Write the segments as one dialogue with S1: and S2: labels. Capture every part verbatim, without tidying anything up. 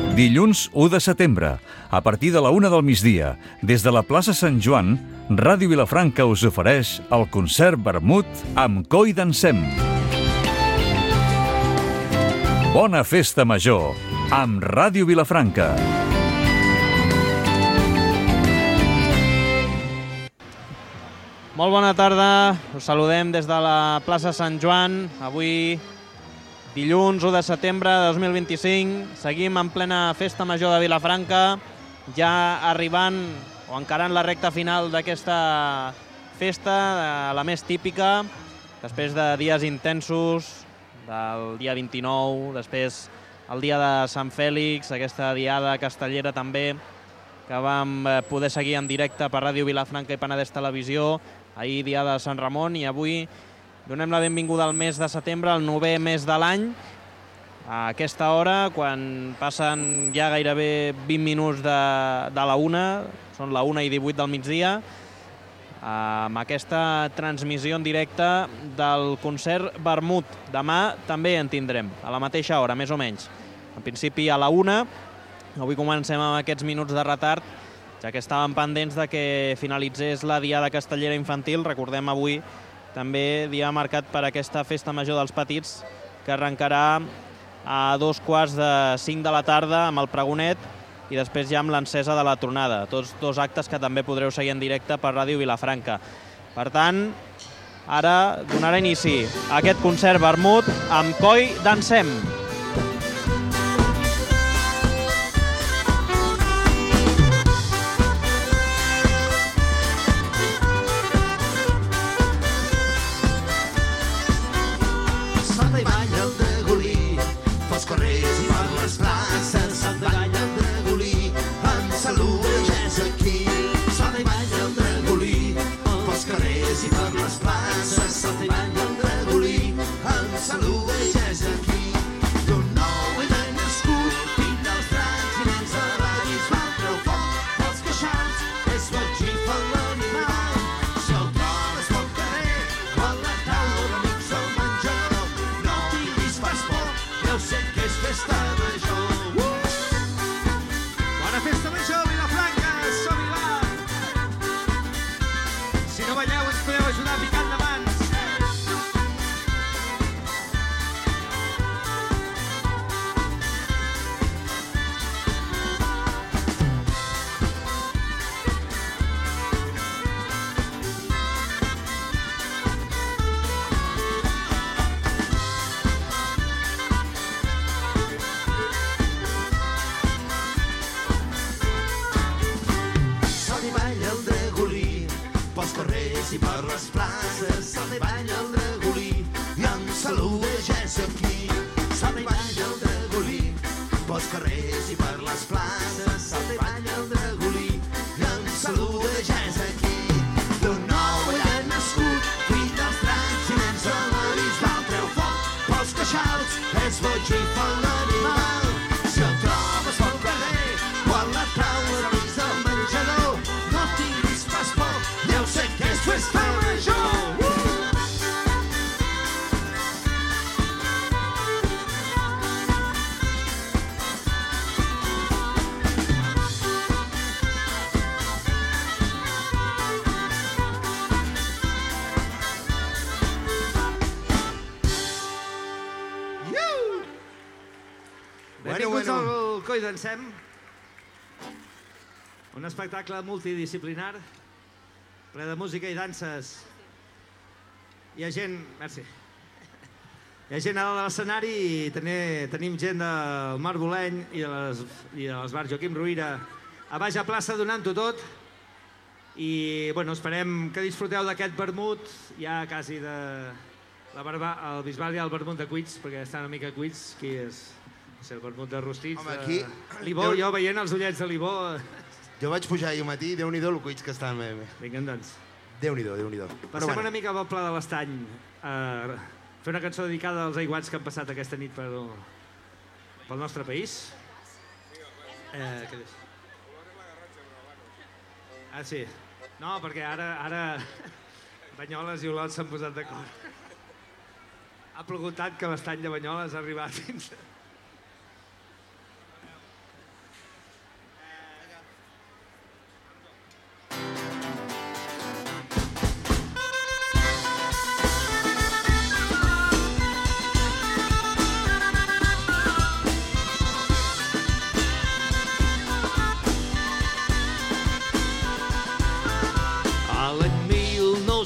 S1: Dilluns u de setembre, a partir de la una del migdia, des de la plaça Sant Joan, Ràdio Vilafranca us ofereix el concert Vermut amb Coi Dansem. Bona festa major amb Ràdio Vilafranca.
S2: Molt bona tarda, us saludem des de la plaça Sant Joan. Avui, dilluns u de setembre de dos mil vint-i-cinc, seguim en plena festa major de Vilafranca, ja arribant o encarant la recta final d'aquesta festa, la més típica, després de dies intensos, del dia vint-i-nou, després el dia de Sant Fèlix, aquesta diada castellera també, que vam poder seguir en directe per Ràdio Vilafranca i Penedès Televisió, ahir dia de Sant Ramon, i avui donem la benvinguda al mes de setembre, el novè mes de l'any, a aquesta hora, quan passen ja gairebé vint minuts de, de la una, són la una i divuit del migdia, amb aquesta transmissió en directe del concert Vermut. Demà també en tindrem, a la mateixa hora, més o menys. En principi a la una, avui comencem amb aquests minuts de retard, ja que estàvem pendents de que finalitzés la diada castellera infantil. Recordem avui també dia marcat per aquesta festa major dels petits, que arrencarà a dos quarts de cinc de la tarda amb el pregonet i després ja amb l'encesa de la tronada. Tots dos actes que també podreu seguir en directe per Ràdio Vilafranca. Per tant, ara donarà inici a aquest concert Vermut amb Coi Dansem.
S3: Coi Dansem, un espectacle multidisciplinar, ple de música i danses. Hi ha gent... Merci. Hi ha gent a dalt de l'escenari i tenim gent del Mar Boleny i de l'Esbar Joaquim Ruyra a baix a plaça donant-ho tot. I esperem que disfruteu d'aquest vermut, ja quasi de... El Bisbal hi ha el vermut de cuits, perquè està una mica cuits, qui és... el vermut de rostits, de l'Ibó, jo veient els ullets de l'Ibó...
S4: Jo vaig pujar ahir al matí, Déu-n'hi-do el cuits que estan...
S3: Vinga, doncs.
S4: Déu-n'hi-do, Déu-n'hi-do.
S3: Passem una mica pel Pla de l'Estany, a fer una cançó dedicada als aiguats que han passat aquesta nit pel nostre país. Què dius? Ah, sí. No, perquè ara Banyoles i Olot s'han posat d'acord. Ha plogut tant que l'estany de Banyoles ha arribat fins...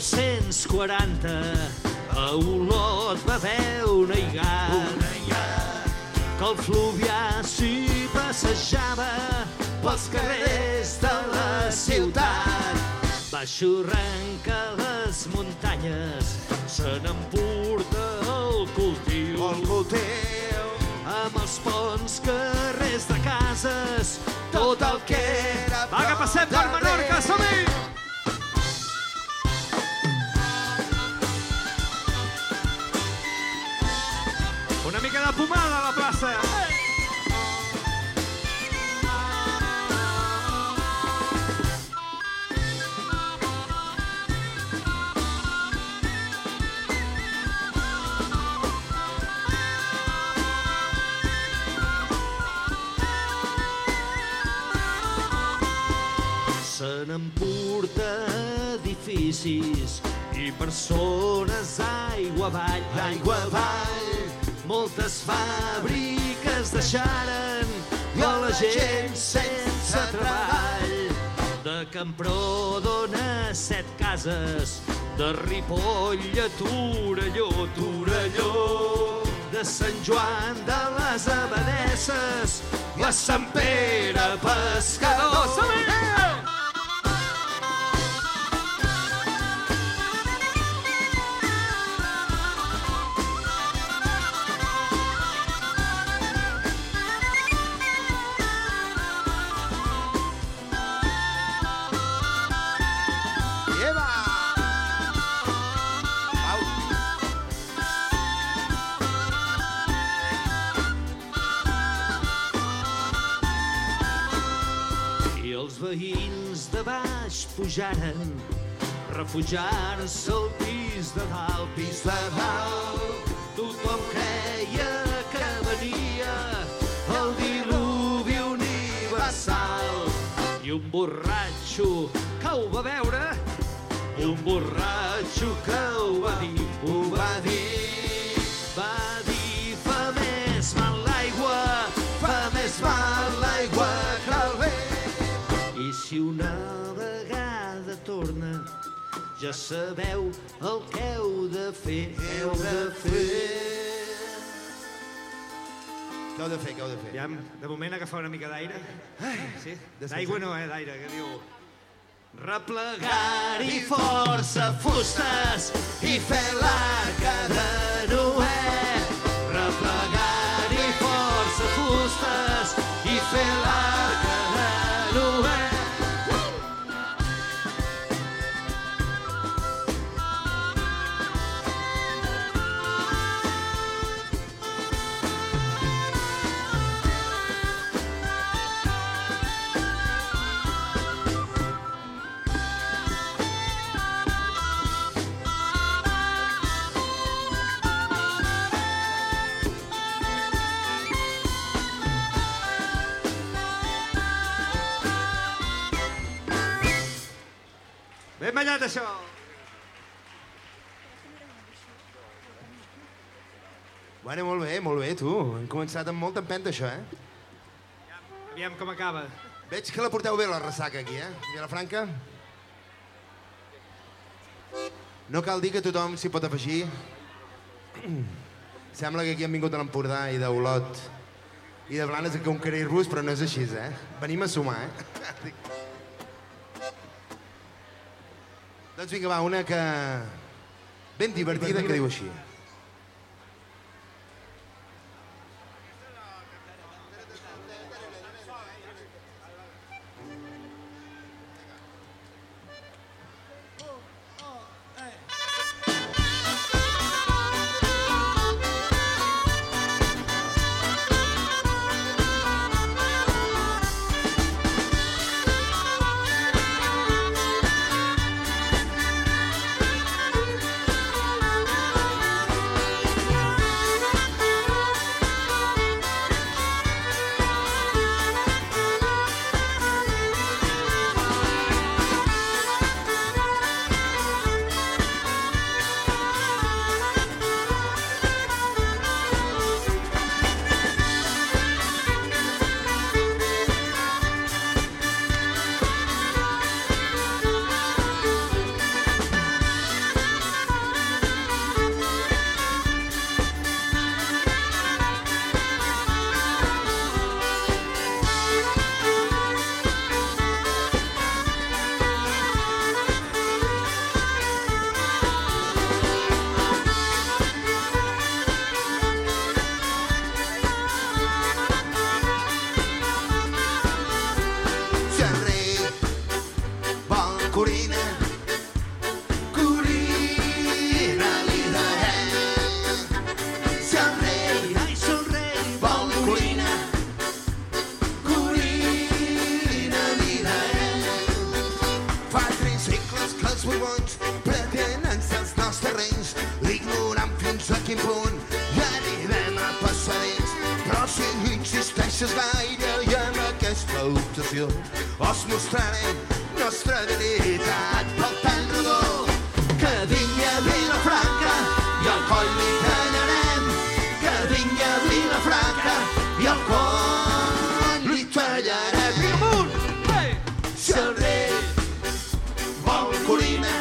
S3: nou-cents quaranta a Olot va haver un aigat que el Fluvià s'hi passejava pels carrers de la ciutat. Va xurrancar les muntanyes, se n'emporta el cultiu.
S4: El cultiu.
S3: Amb els ponts, carrers de cases, tot el que era... Va, que passem per Menorca, som-hi! Una mica de pomada a la plaça. Se n'emporta edificis i persones aigua avall, aigua avall. Moltes fàbriques deixaren i la gent sense treball. De Camprodon set cases, de Ripoll a Torelló, Torelló. De Sant Joan de les Abadesses i a Sant Pere Pescador. Som-hi! Veïns de baix pujaren, refugiar-se al pis de dalt, pis de dalt. Tothom creia que venia el diluvi universal. I un borratxo que ho va veure, un borratxo que ho va dir, ho va dir. Va dir, fa més mal l'aigua, fa més mal l'aigua que el vent. I si una vegada torna, ja sabeu el que heu de fer, heu de fer.
S4: Què heu de fer, què heu de fer?
S3: Aviam, de moment agafar una mica d'aire. Sí? D'aigua no, eh, d'aire, que diu... Replegar-hi força fustes i fer l'arca de Noè. Replegar-hi força fustes i fer l'arca de Noè. Ben ballat, això!
S4: Bueno, molt bé, molt bé, tu. Hem començat amb molta empenta, això, eh?
S3: Aviam com acaba.
S4: Veig que la porteu bé, la ressaca, aquí, eh? Vilafranca? No cal dir que tothom s'hi pot afegir. Sembla que aquí hem vingut de l'Empordà i d'Olot i de Blanes a conquerir-vos, però no és així, eh? Venim a sumar, eh? Doncs vinga, va, una que... ben divertida, que diu així. deixes gaire i amb aquesta obsessió us mostrarem nostra debilitat pel tan rodó que vingui a Vilafranca i el coll li tallarem, que vingui a Vilafranca i el coll li tallarem. I amunt! Si el rei vol corina,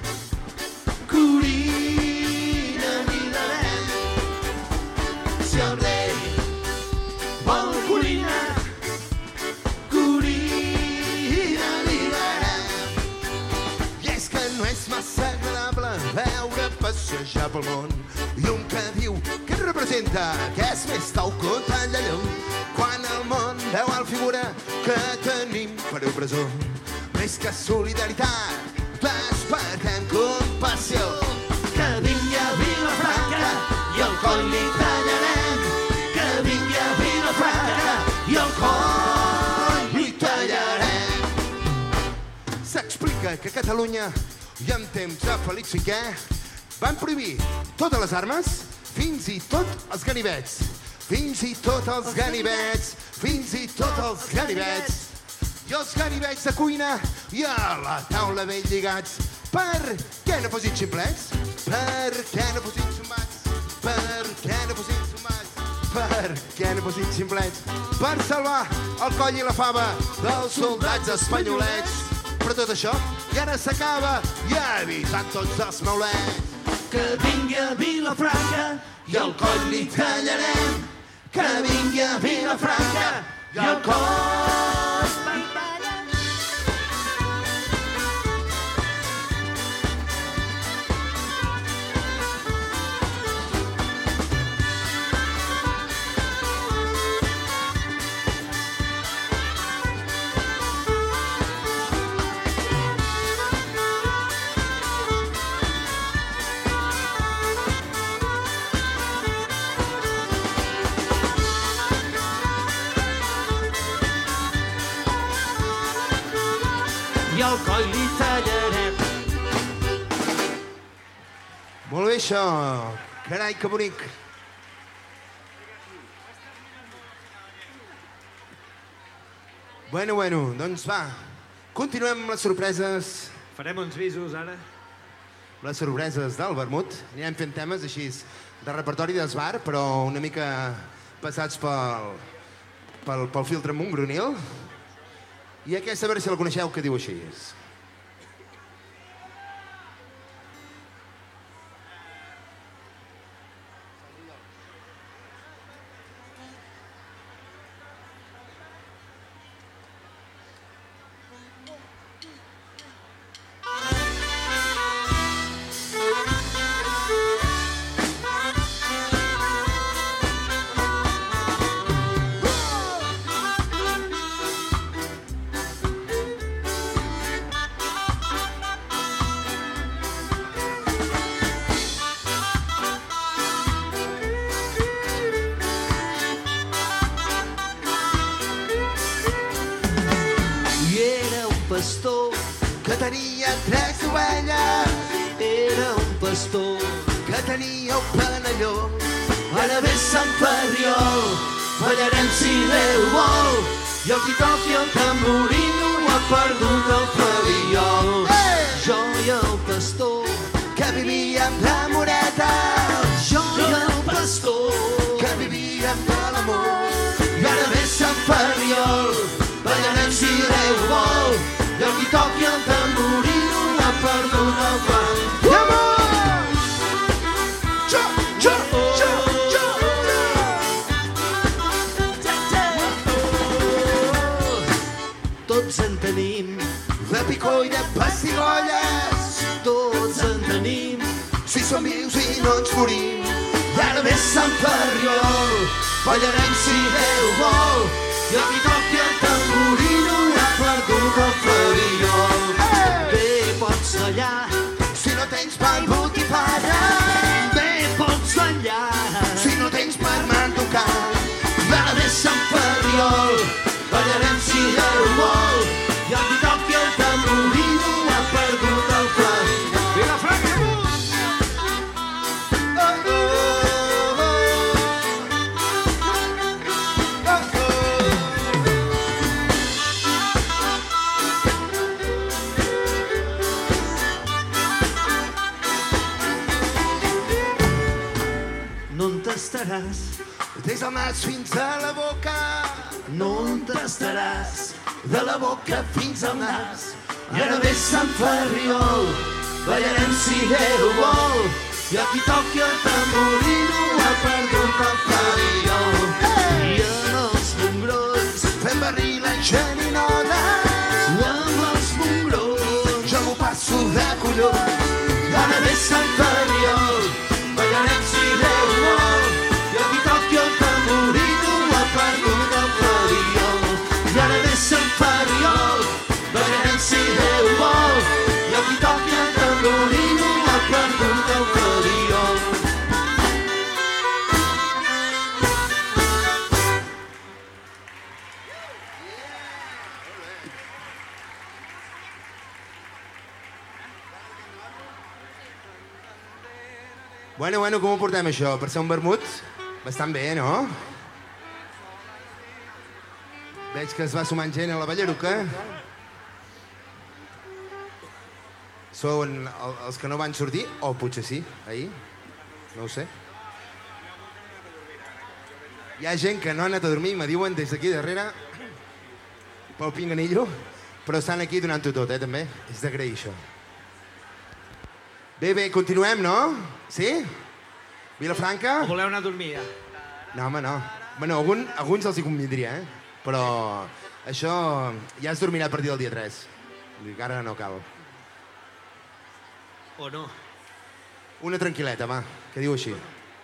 S4: corina li darem. Si el rei vol corina, corina li darem. I és que no és massa agradable veure passejar pel món i un que diu que representa que és més tau que un tall de llum quan el món veu el figura que tenim per opresó. Més que solidaritat, despertem compassió. Que vingui a Vilafranca i el coll li tallarem. Que vingui a Vilafranca i el coll li tallarem. S'explica que a Catalunya i en temps de Felip cinquè van prohibir totes les armes, fins i tot els ganivets. Fins i tot els ganivets, fins i tot els ganivets. I els ganivets de cuina i a la taula ben lligats. Per què no fossin ximplets? Per què no fossin sumats? Per què no fossin sumats? Per què no fossin ximplets? Per salvar el coll i la fava dels soldats espanyolets. Però tot això ja ara s'acaba i ha avisat tots els maulets. Que vingui a Vilafranca i el coll li tallarem. Que vingui a Vilafranca i el coll li tallarem. I el coll li tallarem. Molt bé, això. Carai, que bonic. Bueno, bueno, doncs va. Continuem amb les sorpreses.
S3: Farem uns visos, ara.
S4: Les sorpreses del vermut. Anirem fent temes així de repertori d'esbar, però una mica passats pel, pel, pel filtre Montgronil. I aquesta, a veure si la coneixeu, que diu així. Pastor que tenia tres ovelles. Era un pastor que tenia un penelló. Ara ve Sant Ferriol, ballarem si Déu vol. I el qui toqui el tamborino ha perdut el flabiol. Hey! Jo i el pastor que vivíem d'amoreta. Jo i el pastor que vivíem de l'amor. I ara ve Sant Ferriol, ballarem si Déu vol. I el qui toqui el tamborino ha perdut el flabiol. I amor! Jo, jo, jo, jo, jo. Tots en tenim de picó i de pessigolles. Tots en tenim si som vius i no ens morim. I ara ve Sant Ferriol, ballarem si Déu vol. I el qui toqui el tamborino ha perdut el flabiol. Bé pots ballar si no tens pan, botifarra. Bé pots ballar si no tens per mantocar. I ara ve Sant Ferriol, ballarem si Déu vol. I el qui toqui el tamborino ha perdut el flabiol. Vilafranca! Oh, oh, oh. Oh, oh. nas fins a la boca. No en tastaràs de la boca fins al nas. I ara ve Sant Ferriol, ballarem si Déu vol. I a qui toqui el tamborino ha perdut el Ferriol. I en els mongrons fem barril en xerinola. I amb els mongrons jo m'ho passo de collons. I ara ve Sant Ferriol, ballarem si Déu vol. I a qui toqui el tamborino ha perdut el Ferriol. I ara ve Sant Ferriol, ballarem si Déu vol. I a qui toqui el tamborino ha perdut el Ferriol. Bueno, bueno, com ho portem això? Per ser un vermut? Bastant bé, no? Veig que es va sumant gent a la Ballaruca. Són els que no van sortir, o potser sí, ahir. No ho sé. Hi ha gent que no ha anat a dormir, me diuen des d'aquí darrere, pel pinganillo, però estan aquí donant-ho tot, eh, també. És d'agrair, això. Bé, bé, continuem, no? Sí? Vilafranca?
S3: O voleu anar a dormir, ja?
S4: No, home, no. Bueno, algun, alguns els hi convindria, eh? Però això ja es dormirà a partir del dia tres. Dic, ara no cal.
S3: O no?
S4: Una tranquil·leta, va, que diu així.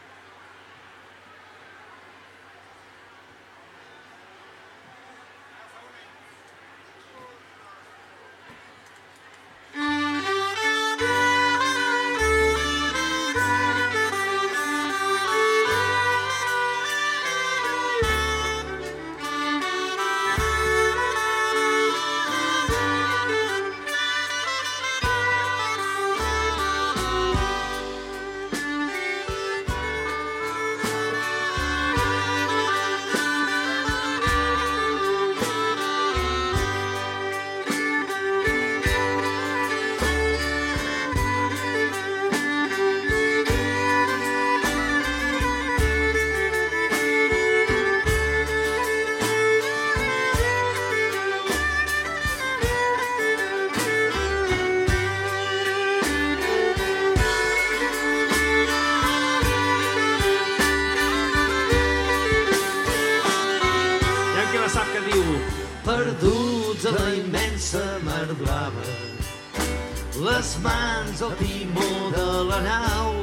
S3: Perduts a la immensa mar blava, les mans al timó de la nau.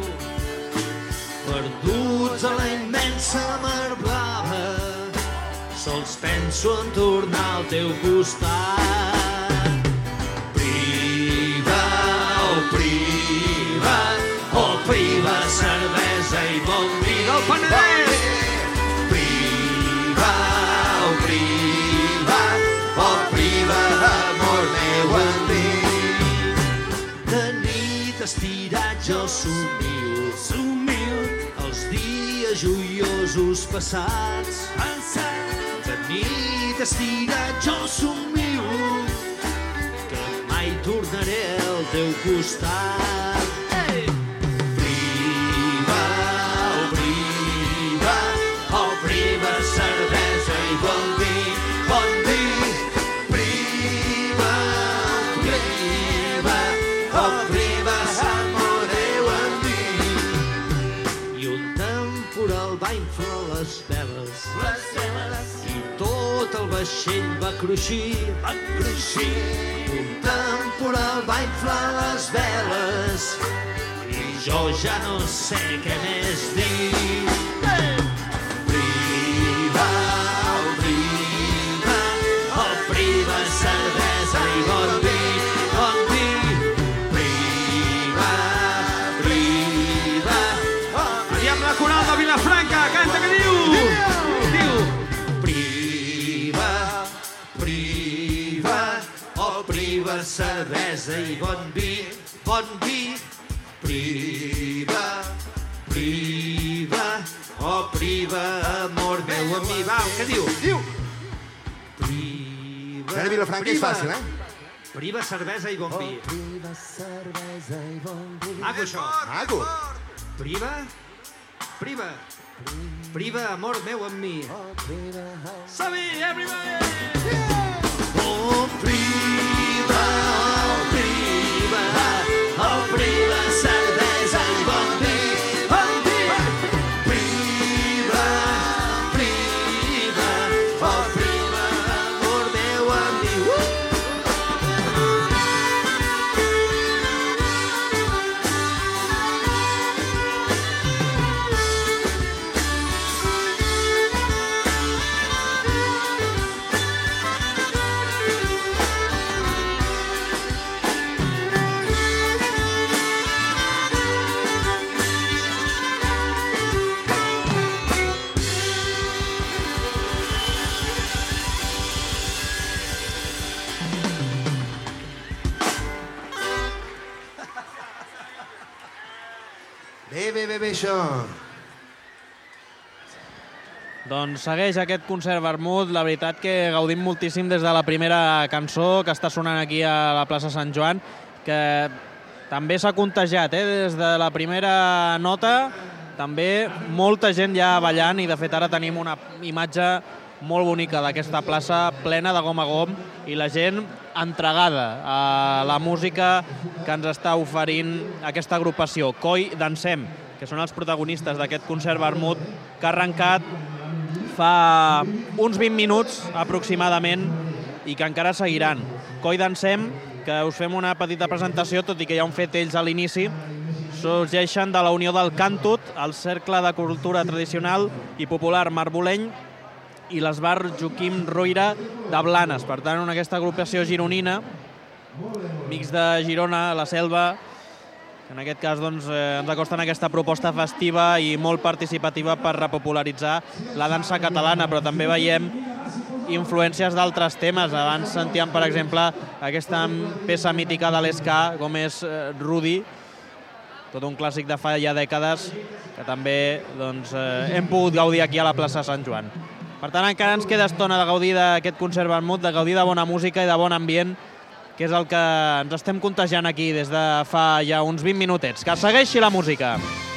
S3: Perduts a la immensa mar blava, sols penso en tornar al teu costat. Priva, oh priva, oh priva, cervesa i bon vi del Penedès. Priva, oh priva, oh priva, amor meu antic. De nit estirat jo somio, somio els dies joiosos passats. De nit estirat jo somio que mai tornaré al teu costat. Hey! Priva, oh priva, oh priva, cervesa i bon vi, bon vi. Priva, oh priva, oh priva, amor meu antic. I un temporal va inflar les veles, les veles, i tot el vaixell va cruixir, va cruixir. Un temporal va inflar les veles i jo ja no sé què més dir. Priva, oh priva, oh priva, cervesa i bon vi, bon vi. Priva, priva, oh priva. I amb la coral de Vilafranca, canta que diu! Diu! Priva, priva, oh priva, cervesa i bon vi, bon vi. Priva, priva, oh priva, amor meu amb mi. Va, què diu? Diu! Priva,
S4: Ara Vilafranca és fàcil, eh?
S3: priva, cervesa i bon vi.
S4: Priva, cervesa i bon vi.
S3: Maco, això.
S4: Maco.
S3: Priva, priva, Priva, amor meu, amb mi. Som-hi, everybody!
S4: Oh, priva, oh, priva, oh, priva, cervesa i bon vi. Bon vi! Priva, priva, oh, priva, amor meu, amb mi. Bé, bé, bé, bé, això.
S2: Doncs segueix aquest concert vermut. La veritat que gaudim moltíssim des de la primera cançó que està sonant aquí a la plaça Sant Joan, que també s'ha contagiat, eh? Des de la primera nota, també molta gent ja ballant, i de fet ara tenim una imatge molt bonica d'aquesta plaça plena de gom a gom i la gent entregada a la música que ens està oferint aquesta agrupació, Coi Dansem, que són els protagonistes d'aquest concert vermut que ha arrencat fa uns vint minuts aproximadament i que encara seguiran. Coi Dansem, que us fem una petita presentació, tot i que ja ho han fet ells a l'inici, sorgeixen de la unió del Cantut, el Cercle de Cultura Tradicional i Popular Marboleny, i l'Esbar Joaquim Roira de Blanes. Per tant, en aquesta agrupació gironina, amics de Girona, la Selva, que en aquest cas doncs, eh, ens acosten aquesta proposta festiva i molt participativa per repopularitzar la dansa catalana, però també veiem influències d'altres temes. Abans sentíem, per exemple, aquesta peça mítica de l'esca, com és eh, Rudi, tot un clàssic de fa ja dècades, que també doncs, eh, hem pogut gaudir aquí a la plaça Sant Joan. Per tant, encara ens queda estona de gaudir d'aquest concert vermut, de gaudir de bona música i de bon ambient, que és el que ens estem contagiant aquí des de fa ja uns vint minutets. Que segueixi la música!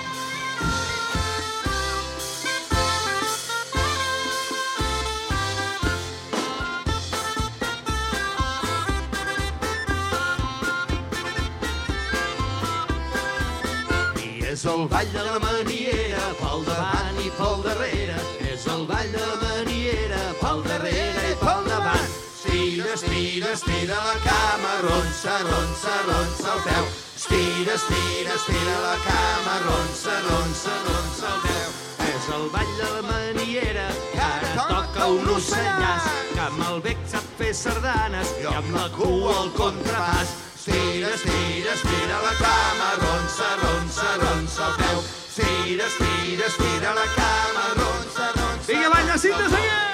S4: I és el ball de la maniera, pel davant i pel darrere. És el ball de la maniera, pel darrere i pel davant. Estira, estira, estira la cama, ronsa, ronsa, ronsa el peu. Estira, estira, estira la cama, ronsa, ronsa, ronsa el peu. És el ball de la maniera, que ara toca un ocellàs, que amb el bec sap fer sardanes i amb la cua el contrapàs. Estira, estira, estira la cama, ronsa, ronsa, ronsa el peu. Estira, estira, estira la cama, ronsa, ronsa...
S3: Vinga, balla, cinta, segueix!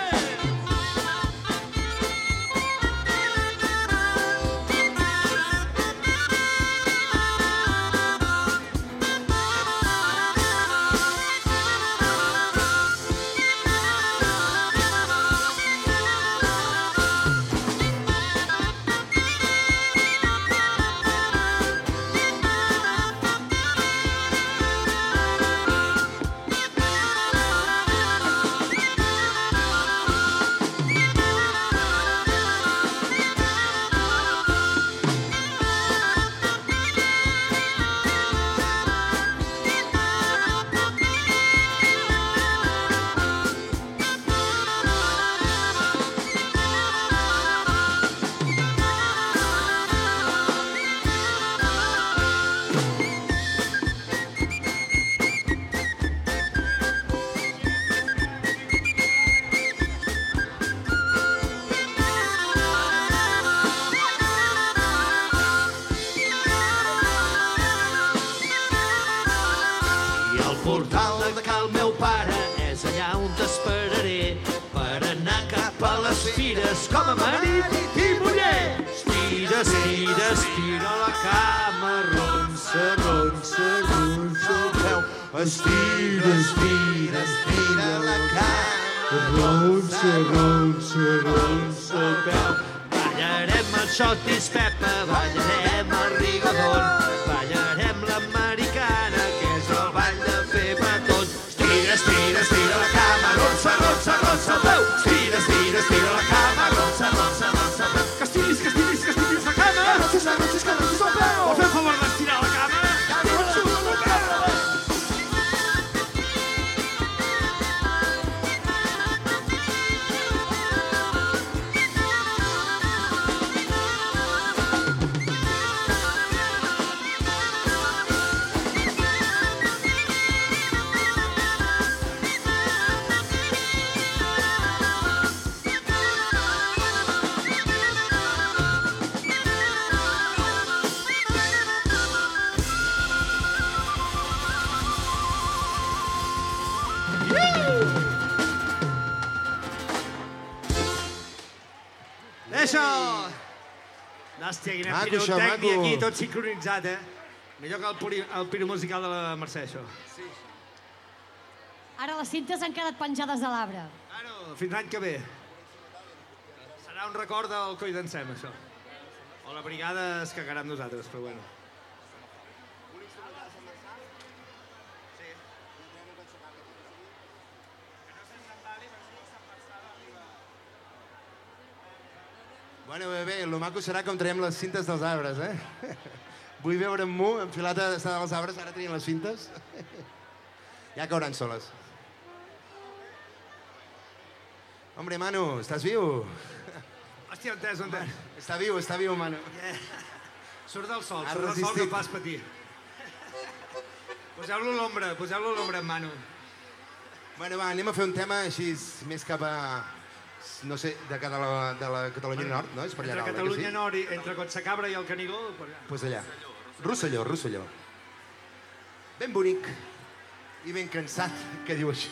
S4: portal de cal meu pare és allà on t'esperaré per anar cap a les fires com a marit i muller. Estira, estira, estira la cama, ronsa, ronsa, ronsa el peu. Estira, estira, estira la cama, ronsa, ronsa, ronsa el peu. Ballarem el xotis Pepa, ballarem el rigodon, ballarem l'americana, que és el ball de fer petons. Estira, estira,
S3: alça el peu. Estira, estira, estira la cama, ronça, ronça, ronça el peu. Que estiris, que estiris, que estiris la cama. Que roncis, que roncis, que roncis el peu. Vol fer el favor d'estirar la cama? Que roncis el peu. Això! Hòstia, quina
S4: Maco, això,
S3: pirotècnia
S4: maco.
S3: aquí, tot sincronitzat, eh? Millor que el, puri, el piro musical de la Mercè, això.
S5: Ara les cintes han quedat penjades a l'arbre.
S3: Bueno, fins l'any que ve. Serà un record del Coi Dansem, això. O la brigada es cagarà amb nosaltres, però bueno.
S4: Bueno, bé, bé, el maco serà com traiem les cintes dels arbres, eh? Vull veure en Mu, enfilat a estar als arbres, ara tenien les cintes. Ja cauran soles. Hombre, Manu, estàs viu?
S3: Hòstia, on és, on és?
S4: Està viu, està viu, Manu.
S3: Surt del sol,
S4: Ha
S3: surt del sol
S4: resistit.
S3: que fas patir. Poseu-lo a l'ombra, poseu-lo a l'ombra en Manu.
S4: Bueno, va, anem a fer un tema així més cap a... no sé, de, de, la, de la Catalunya Nord, no? És per allà
S3: Entre
S4: dalt, eh, que
S3: Catalunya
S4: sí?
S3: Nord i entre Cotsacabra i el Canigó, per allà.
S4: Pues allà. Rosselló, Rosselló. Ben bonic i ben cansat, que diu això.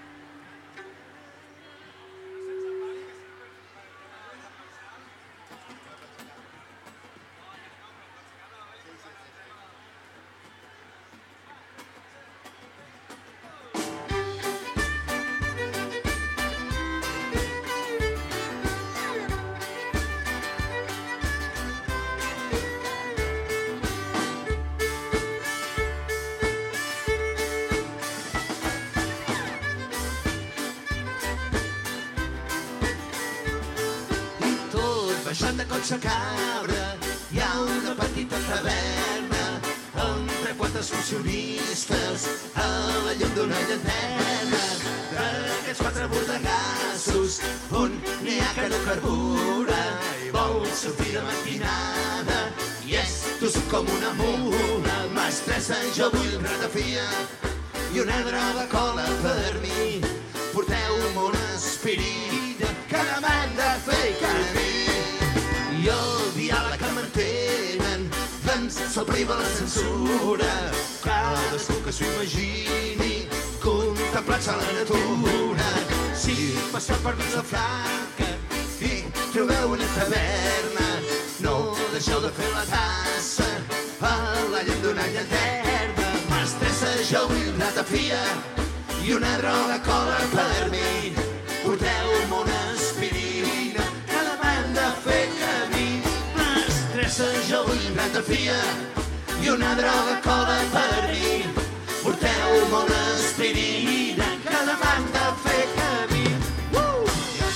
S6: Baixant de Collsacabra hi ha una petita taverna amb tres quatres funcionistes a la llum d'una llanterna. D'aquests quatre bordegassos on n'hi ha que no carbura i vol sortir de matinada i és tossut com una mula. Mestressa, jo vull ratafia i una droga cola per mi. Porteu-me una aspirina que m'han de fer camí. I el diàleg que mantenen doncs se'l priva la censura. Cadascú que s'ho imagini contemplant-se la natura. Si passeu per Vilafranca i trobeu una taverna, no deixeu de fer la tassa a la llum d'una llanterna. Mestressa, jo vull ratafia i una droga cola per mi. Porteu-me una aspirina que m'han de fer camí. Mestressa, jo vull ratafia i una droga cola per mi. Porteu-me una aspirina que m'han de fer camí. Uh!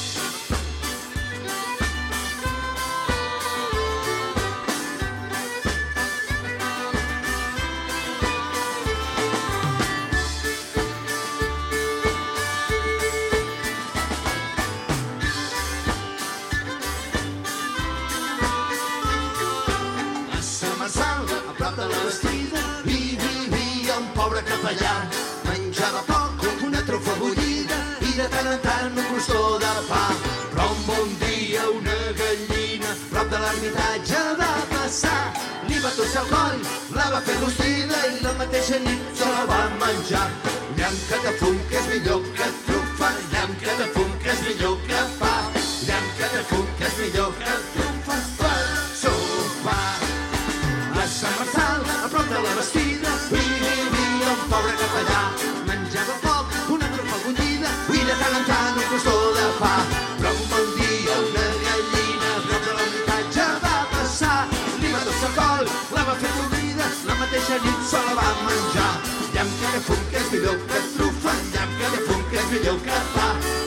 S6: De la Bastida hi vivia un pobre capellà. Menjava poc, una trufa bullida i de tant en tant un crostó de pa. Però un bon dia una gallina prop de l'ermitatge va passar. Li va tossir el coll, la va fer rostida i la mateixa nit se la va menjar. Llamp que te fum, que és millor que trufa. Llamp que te fum, que és millor que pa. Llamp que te fum, que és millor que trufa per sopar. A Sant Marçal, a prop de la Bastida, hi vivia un pobre capellà. Menjava poc, una trufa bullida i de tant en tant un crostó de pa. Però un bon dia una gallina a prop de l'habitatge va passar. Li va tossir el coll, la va fer oblida, la mateixa nit se la va menjar. Llamp que de fum, que és millor que trufa, llamp que de fum, que és millor que pa.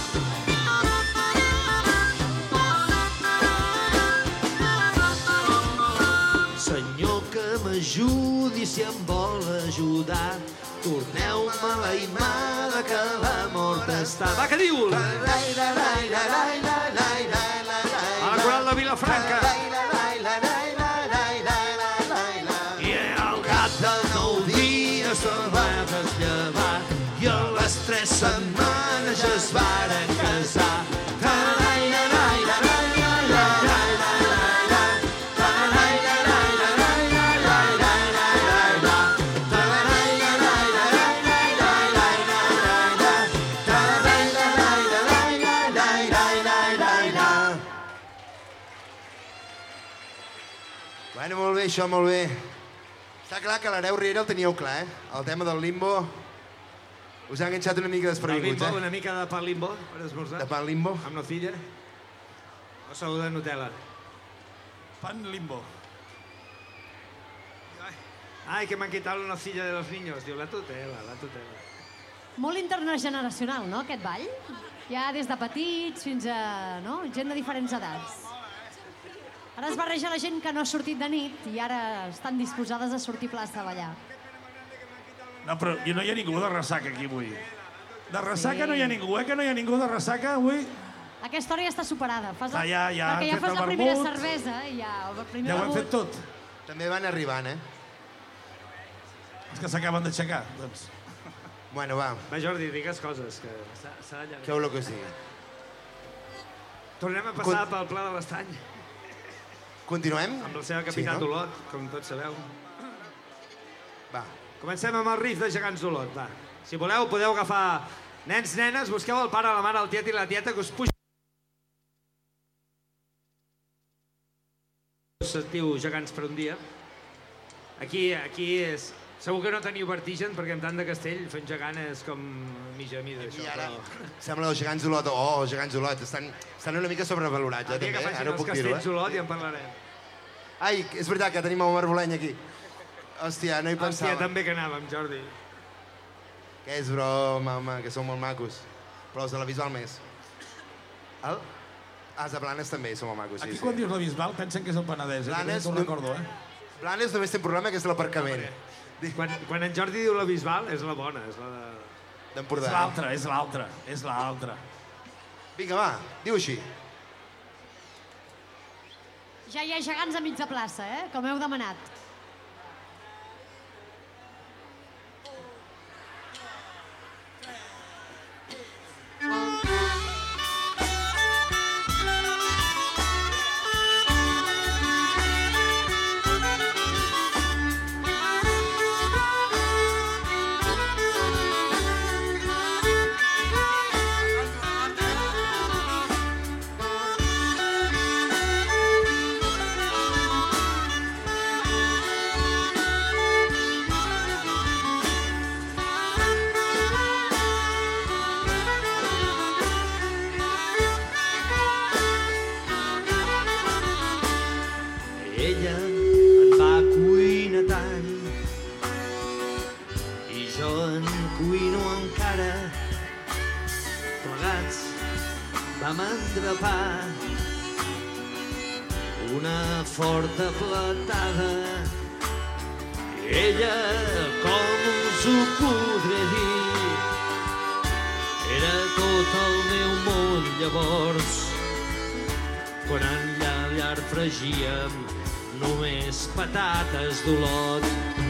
S6: m'ajudi si em vol ajudar. Torneu-me la imada que la mort està.
S3: Va, que diu?
S6: A
S3: la coral de Vilafranca.
S6: I al cap de nou dies el va llevar i a les tres setmanes ja es varen casar.
S4: Bueno, molt bé, això, molt bé. Està clar que l'Hereu Riera el teníeu clar, eh? El tema del limbo us ha enganxat una mica desprevinguts, eh?
S3: Una mica de pa limbo per esmorzar.
S4: De pan limbo?
S3: Amb nocilla. O sou de Nutella?
S7: Pan limbo.
S3: Ay, que m'han quitat la nocilla de los niños. Diu, la tutela, la tutela.
S5: Molt intergeneracional, no, aquest ball? Ja des de petits fins a... no? Gent de diferents edats. Ara es barreja la gent que no ha sortit de nit i ara estan disposades a sortir a plaça a ballar.
S7: No, però no hi ha ningú de ressaca aquí avui. De ressaca no hi ha ningú, eh? Que no hi ha ningú de ressaca avui.
S5: Aquesta hora ja està superada. Fas la...
S7: Ah, ja, ja,
S5: perquè
S7: hem
S5: ja
S7: fet
S5: fas
S7: el
S5: la primera
S7: vermut.
S5: cervesa i ja... El primer
S7: Ja ho hem
S5: vermut.
S7: fet tot.
S4: També van arribant, eh?
S7: És que s'acaben d'aixecar, doncs.
S4: Bueno, va.
S3: Va, Jordi, digues coses, que s'ha d'allargar.
S4: Feu el que sigui.
S3: Tornem a passar pel Pla de l'Estany.
S4: Continuem?
S3: Amb la seva capital
S4: Sí, no?
S3: d'Olot, com tots sabeu.
S4: Va.
S3: Comencem amb el riff de Gegants d'Olot, va. Si voleu, podeu agafar nens, nenes, busqueu el pare, la mare, el tiet i la tieta, que us puja. Es diu Gegants per un dia. Aquí, aquí és... Segur que no teniu vertigen, perquè amb tant de castell fent gegant és com mitja mida, això.
S4: I ara
S3: Però...
S4: sembla els gegants d'Olot. Oh, els gegants d'Olot. Estan, estan una mica sobrevalorats, eh,
S3: El dia
S4: també.
S3: que facin
S4: Ara ho
S3: els
S4: puc dir-ho,
S3: castells
S4: eh?
S3: d'Olot ja en parlarem.
S4: Ai, és veritat que tenim el Marboleny aquí. Hòstia, no hi pensava.
S3: Hòstia, també que anàvem, Jordi.
S4: Que és broma, home, que són molt macos. Però els de la Bisbal més. El? Ah, els de Blanes també són molt macos, sí,
S7: Aquí
S4: sí.
S7: quan dius la Bisbal pensen que és el Penedès, eh?
S4: Blanes,
S7: T'ho
S4: no-
S7: recordo, eh?
S4: Blanes només té un problema, que és l'aparcament.
S3: Quan, quan en Jordi diu la Bisbal, és la bona, és la de...
S4: D'Empordà.
S7: És l'altra, és l'altra, és l'altra.
S4: Vinga, va, diu així.
S5: Ja hi ha gegants a mitja plaça, eh? Com heu demanat.
S6: Ella en va cuinar tant i jo en cuino encara. Plegats vam endrapar una forta platada. Ella, com us ho podré dir, era tot el meu món llavors, quan en la llar fregíem només patates d'Olot.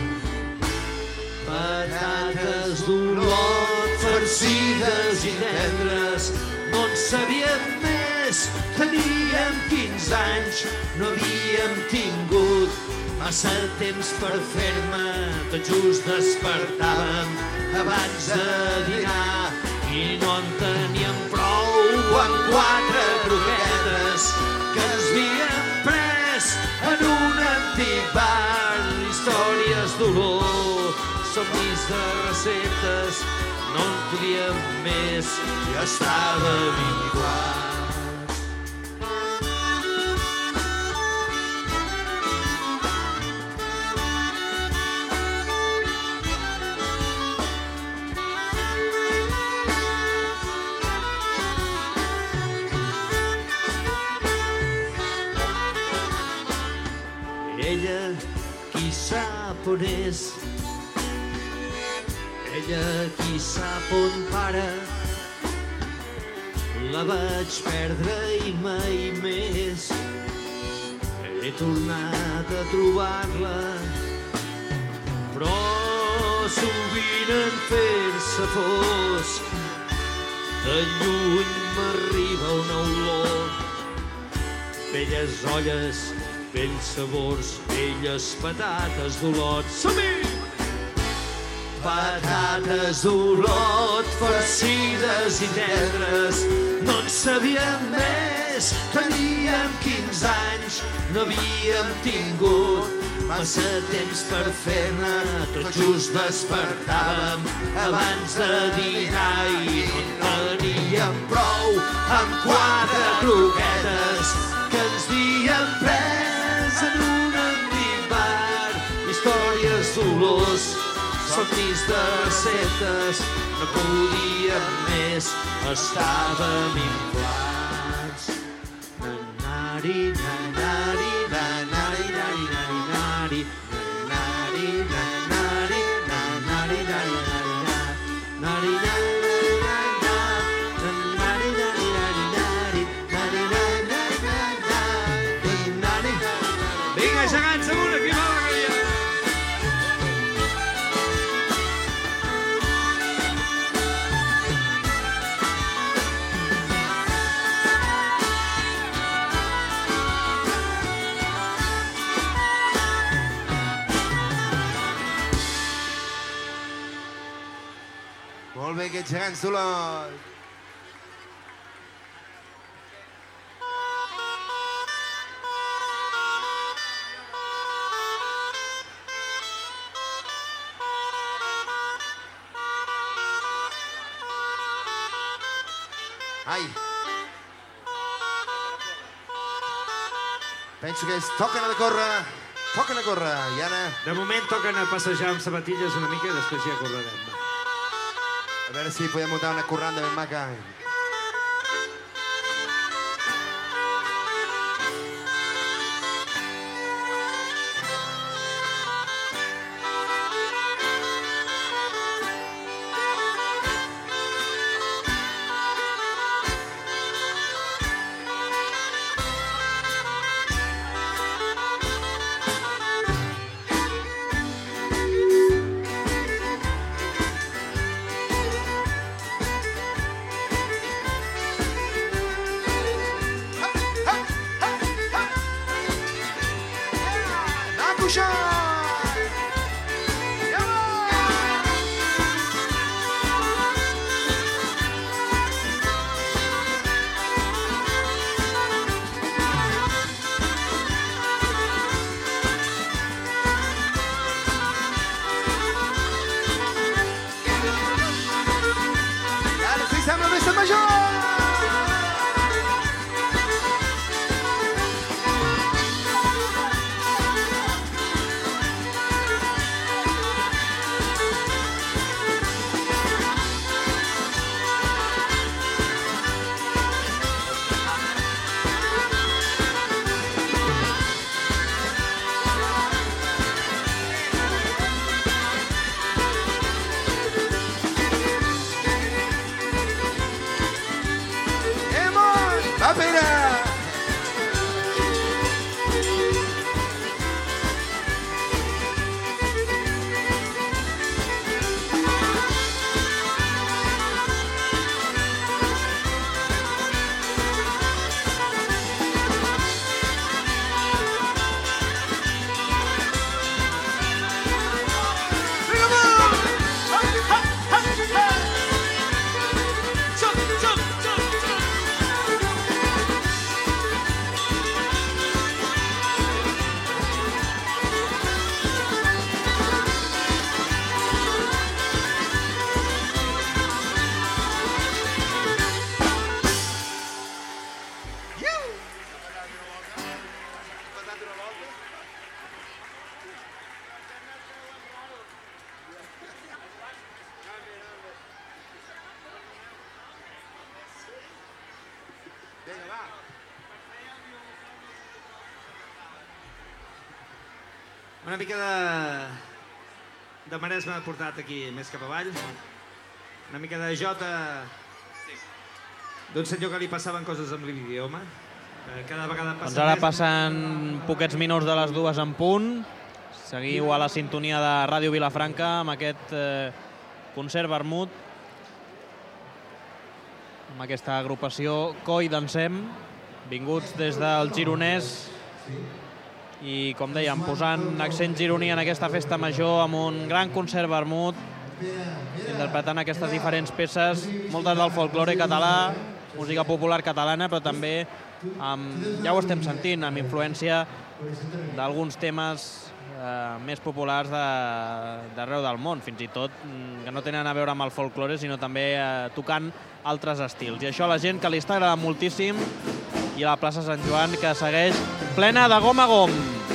S6: Patates d'Olot farcides i tendres, no en sabíem més, teníem quinze anys, no havíem tingut massa temps per fer-me, tot just despertàvem abans de dinar i no en teníem prou amb quatre croquetes que ens havíem pres en un antic bar. Històries d'olor, somnis de receptes, no en podíem més i estàvem igual. Ella, qui sap
S3: sap on és. Ella qui sap on para. La vaig perdre i mai més he tornat a trobar-la. Però sovint en fer-se fosc de lluny m'arriba una olor. Velles olles, vells sabors, velles patates d'Olot. Som-hi! Patates d'Olot, farcides i tendres, no en sabíem més. Teníem quinze anys, no havíem tingut massa temps per fer-ne. Tot just despertàvem abans de dinar i no en teníem prou amb quatre croquetes que ens havíem pres en un antic bar. Històries d'olors, somnis de receptes, no podíem més, estàvem inflats. Nanari, nanari, nanari, nanari, nanari, nanari, nanari, nanari, nanari, nanari. Vinga, gegants, amunt, aquí va la galla.
S4: Molt bé, aquests gegants d'Olot. Ai. Penso que és... Toquen a córrer, toquen a córrer, i ara...
S3: De moment toquen a passejar amb sabatilles una mica i després ja correrem.
S4: A veure si podem muntar una corranda ben maca.
S3: Una mica de... de Maresme m'ha portat aquí, més cap avall. Una mica de jota d'un senyor que li passaven coses amb l'idioma. Cada vegada passa
S2: Doncs ara
S3: més.
S2: passen poquets minuts de les dues en punt. Seguiu a la sintonia de Ràdio Vilafranca amb aquest eh, concert vermut, amb aquesta agrupació Coi Dansem, vinguts des del Gironès i, com dèiem, posant accent gironí en aquesta festa major amb un gran concert vermut, interpretant aquestes diferents peces, moltes del folklore català, música popular catalana, però també, amb, ja ho estem sentint, amb influència d'alguns temes eh, més populars d'arreu del món, fins i tot que no tenen a veure amb el folklore, sinó també eh, tocant altres estils. I això a la gent que li està agradant moltíssim, i a la plaça Sant Joan, que segueix plena de gom a gom.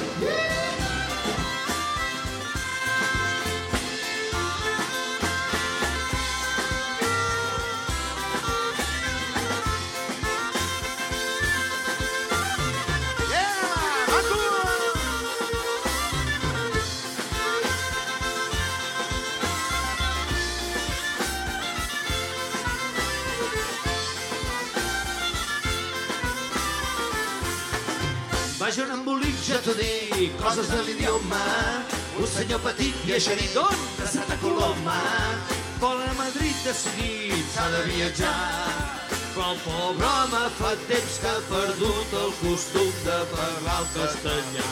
S6: Vaja un embolic, ja t'ho dic, coses de l'idioma. Un senyor petit i eixerit d'on? De Santa Coloma. Vol a Madrid decidit, s'ha de viatjar. Però el pobre home fa temps que ha perdut el costum de parlar el castellà.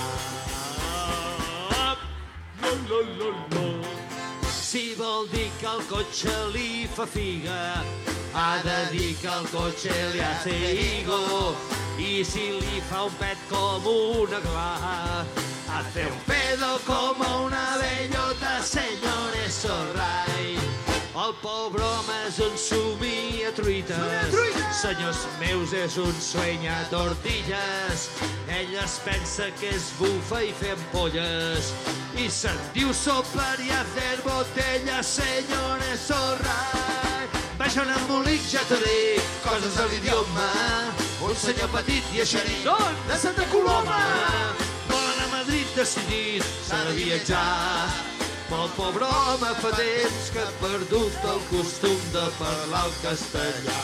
S6: No, no, no, no. Si vol dir que el cotxe li fa figa, ha de dir que el cotxe li hace higo. I si li fa un pet com una gla, hace un pedo como una bellota, señor, és alright. El pobre home és un somia truites, senyors meus, és un sueña tortillas. Ell es pensa que és bufa i fer ampolles, i se'n diu soplar i hacer botellas, señor, és alright. Vaja un embolic, ja t'ho dic, coses de l'idioma. Un senyor petit i eixerit de Santa Coloma. Vol anar a Madrid decidit, s'ha de viatjar. Però el pobre home fa temps que ha perdut el costum de parlar el castellà.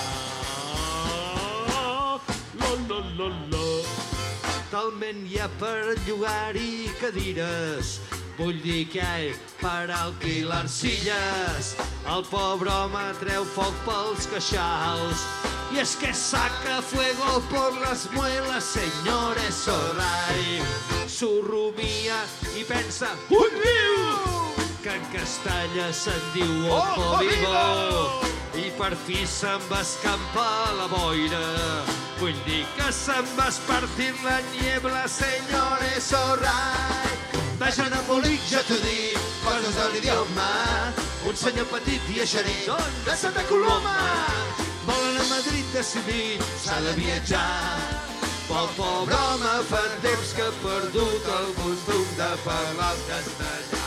S6: La, la, la, la. Talment hi ha per llogar-hi cadires, vull dir que hi ha per alquilar silles. El pobre home treu foc pels queixals, y es que saca fuego por las muelas, señor, és alright. S'ho rumia i pensa, un viu, que en castalla se'n diu ojo vivo. I per fi se'n va escampar la boira, vull dir que se'n va espartir la niebla, señor, és alright. Vaja un embolic, ja t'ho dic, coses de l'idioma. Un senyor petit i eixerit de Santa Coloma. Vol anar a Madrid decidit, s'ha de viatjar. Pel pobre home fa temps que ha perdut el costum de parlar el castellà.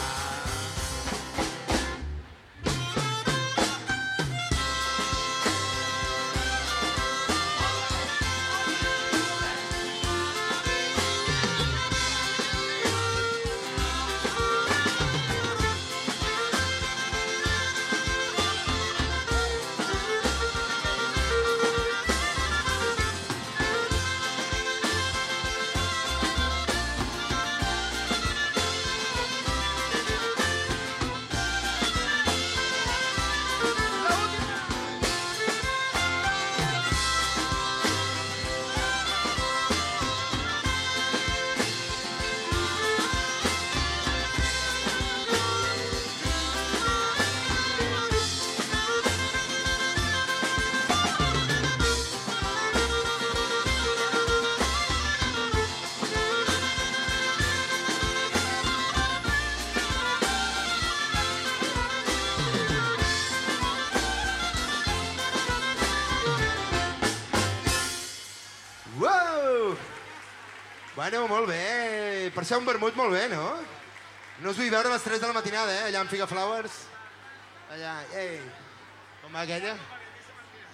S4: Bueno, molt bé. Per ser un vermut, molt bé, no? No us vull veure a les tres de la matinada, eh? Allà amb Figaflowers. Allà, ei. Com va aquella?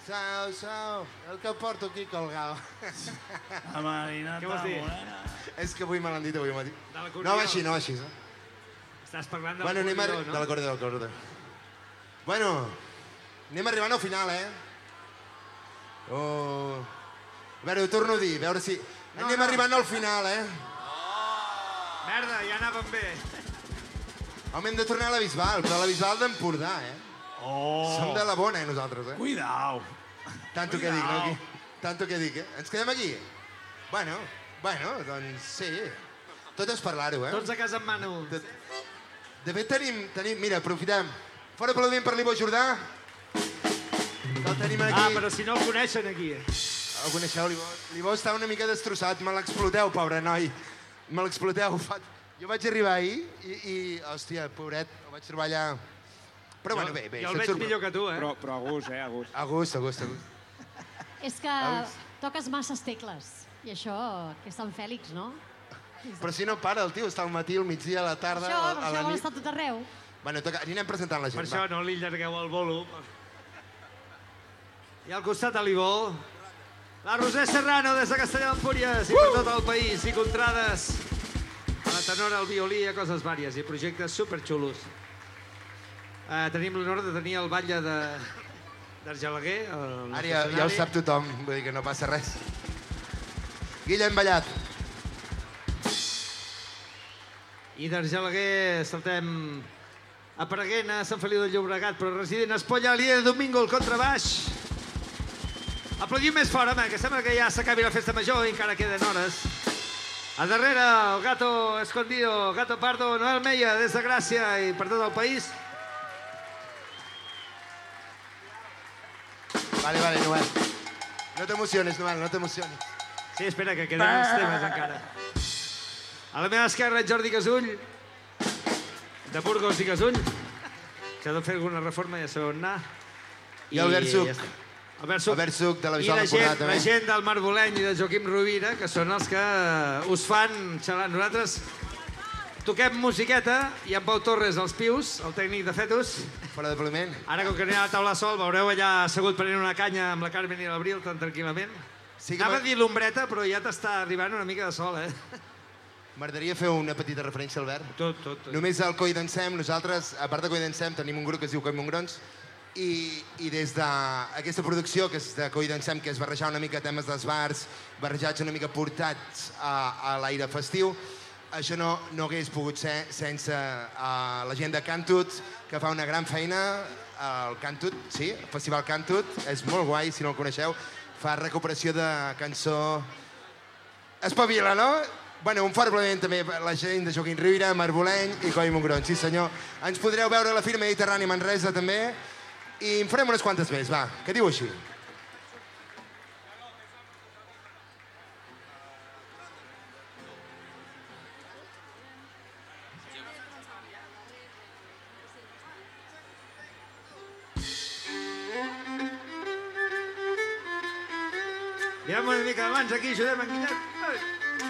S4: Sau, sau, el que porto aquí colgado.
S7: La marinata morena.
S4: És que avui me l'han dit avui matí.
S3: De l'acordió.
S4: No va així, no va així. Eh?
S3: Estàs parlant de
S4: Bueno, anem a...
S3: l'acordió, no?
S4: De l'acordió, de l'acordió. Bueno, anem arribant al final, eh? Oh... A veure, ho torno a dir, a veure si...
S3: No,
S4: anem
S3: no.
S4: arribant al final, eh?
S3: Merda, ja anàvem bé.
S4: Home, hem de tornar a la Bisbal, però a la Bisbal d'Empordà, eh?
S7: Oh!
S4: Som de la bona, eh, nosaltres, eh?
S7: Cuidao!
S4: Tanto que dic, no? Aquí? Tanto que dic, eh? Ens quedem aquí? Bueno, bueno, doncs sí. Tot és parlar-ho, eh?
S3: Tots a casa amb Manu.
S4: De, de fet, tenim, tenim... Mira, aprofitem. Fora aplaudiment per l'Ivo Jordà. El tenim aquí.
S3: Ah, però si no el coneixen aquí.
S4: El coneixeu, l'Ivo? L'Ivo està una mica destrossat. Me l'exploteu, pobre noi. Me l'exploteu. Jo vaig arribar ahir i, i hòstia, pobret, el vaig trobar allà... Però bueno, bé, bé.
S3: Jo el veig millor que tu, eh?
S8: Però, però a gust, eh, a gust.
S4: A gust, a gust, a gust.
S5: És que toques masses tecles. I això, que és Sant Fèlix, no?
S4: Però si no para el tio, està al matí, al migdia, a la tarda,
S5: Això, per
S4: a
S5: això
S4: la
S5: vol
S4: nit.
S5: estar tot arreu.
S4: Bueno, toca, anirem presentant la gent.
S3: Per això no li allargueu el bolo. I al costat a l'Ibó, la Roser Serrano des de Castellà d'Empúries i per tot el país, i contrades a la tenora, al violí, a coses vàries i projectes superxulos. Uh, tenim l'honor de tenir el batlle de d'Argelaguer.
S4: Ara ja, ja ho sap tothom, vull dir que no passa res. Guillem Vallat.
S3: I d'Argelaguer saltem a Praguena, a Sant Feliu de Llobregat, però resident a Espolla, líder Domingo, el contrabaix. Aplaudim més fort, home, que sembla que ja s'acabi la festa major i encara queden hores. A darrere, el gato escondido, gato pardo, Noel Meia, des de Gràcia i per tot el país.
S4: Vale, vale, Noel. No t'emociones, Noel, no t'emociones.
S3: Sí, espera, que queden uns temes encara. A la meva esquerra, Jordi Gasull, de Burgos i Gasull, que ha de fer alguna reforma, ja sabeu on anar.
S4: I Albert Suc.
S3: Ja està. Albert Suc.
S4: Albert Suc, de la
S3: I
S4: Bisbal
S3: la
S4: d'Empordà,
S3: gent,
S4: també.
S3: la gent del Marboleny i de Joaquim Rovira, que són els que us fan xalar. Nosaltres toquem musiqueta i en Pau Torres, els pius, el tècnic de Fetus.
S4: Fora d'aplaudiment.
S3: Ara, com que anem a la taula sol, veureu allà assegut prenent una canya amb la Carmen i l'Abril tan tranquil·lament.
S4: Sí que
S3: Anava
S4: m'ha-
S3: a dir l'ombreta, però ja t'està arribant una mica de sol, eh?
S4: M'agradaria fer una petita referència, Albert.
S3: Tot, tot, tot.
S4: Només al Coi Dansem, nosaltres, a part de Coi Dansem, tenim un grup que es diu Coi Mongrons, i, i des d'aquesta producció, que és de Coi Dansem, que és barrejar una mica temes dels bars, barrejats una mica portats a, a l'aire festiu, això no, no hagués pogut ser sense uh, la gent de Cantut, que fa una gran feina. El Cantut, sí, el Festival Cantut, és molt guai, si no el coneixeu, fa recuperació de cançó espavila, no? Bueno, un fort aplaudiment també per la gent de Joaquim Rovira, Marboleny i Coi Mongrons, sí senyor. Ens podreu veure a la Fira Mediterrània a Manresa també, i en farem unes quantes més, va, que diu així.
S3: Mirem una mica abans aquí, ajudem en Guillem. Ai.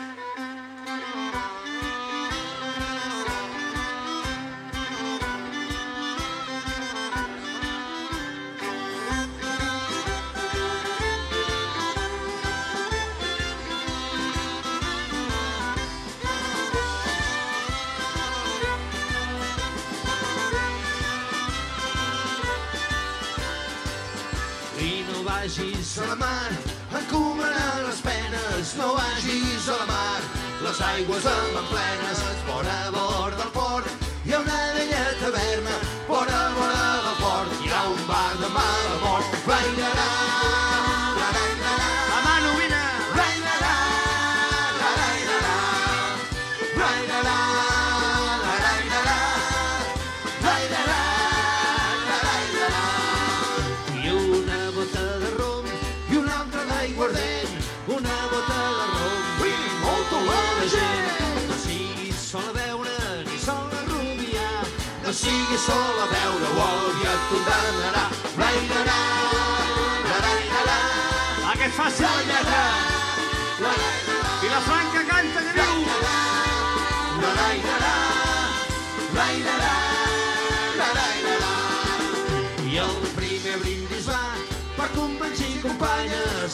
S6: I no vagis a la mar a encomanar les penes, no vagis a la mar, les aigües en van plenes. Vora a bord del port hi ha una vella taverna, vora a vora del port hi ha un bar de mala mort. Rairarà, rairarà,
S3: La mano, vine!
S6: rairarà, rairarà, rairarà, rairarà, rairarà, rairarà. I una bota de rom i una altra d'aiguardent, una bota de rom i molta bona gent. No siguis sol a veure ni sol a rumiar, no siguis sol a veure o el dia et condemnarà. Rairarà, rairarà,
S3: Aquest fàcil la lletra. I la Franca canta que diu...
S6: rairarà, rairarà, rairarà. I el primer brindis va per convencer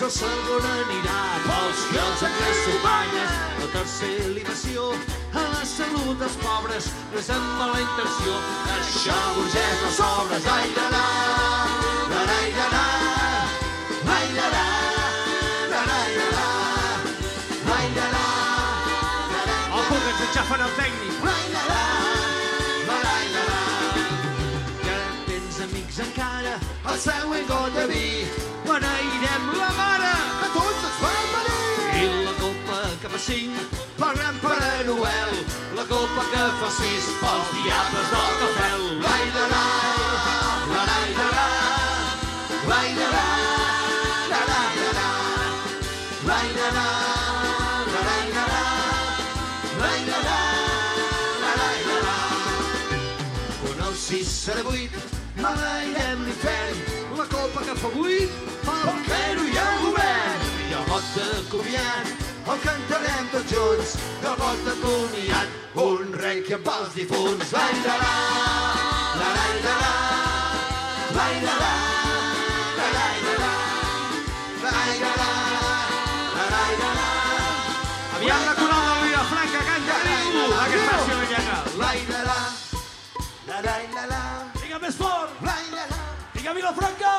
S6: la segona anirà pels guions en les sobanyes, la tercera libació a la salut dels pobres, no és amb mala intenció, això burgès no sobres, ai, la, la, la, la, la, la, ai, la, la, la, la, la, la, ai, la, la, la, la,
S3: ojo, que ens enxafen el tècnic.
S6: ai, la, la, la, la, la, la, que tens amics encara, el següent got de vi, beneirem la mare,
S4: Que tots es van venir!
S6: i la copa que fa cinc pel gran Pare Noel, la copa que fa sis pels diables del Cafel. Lai, la, la, la, la, la, la, lai, la, la, la, la, la, la, lai, la, la, la, la, la, la, lai, la, la, la, la, la, la. Quan el sis serà vuit, maleirem l'infern, la copa que fa vuit pel que no hi ha govern. I el got de comiat el cantarem tots junts, el got de comiat, un requiem pels difunts. Lai, la, la, la, la, la, la, lai, la, la, la, la, la, la, lai, la, la, la, la, la, la.
S3: Aviam la coral de Vilafranca, canta riu, aquesta estació gallega.
S6: Lai, la, la, la, la, la, la,
S7: Vinga, més fort!
S6: lai, la, la.
S7: Vinga, Vilafranca!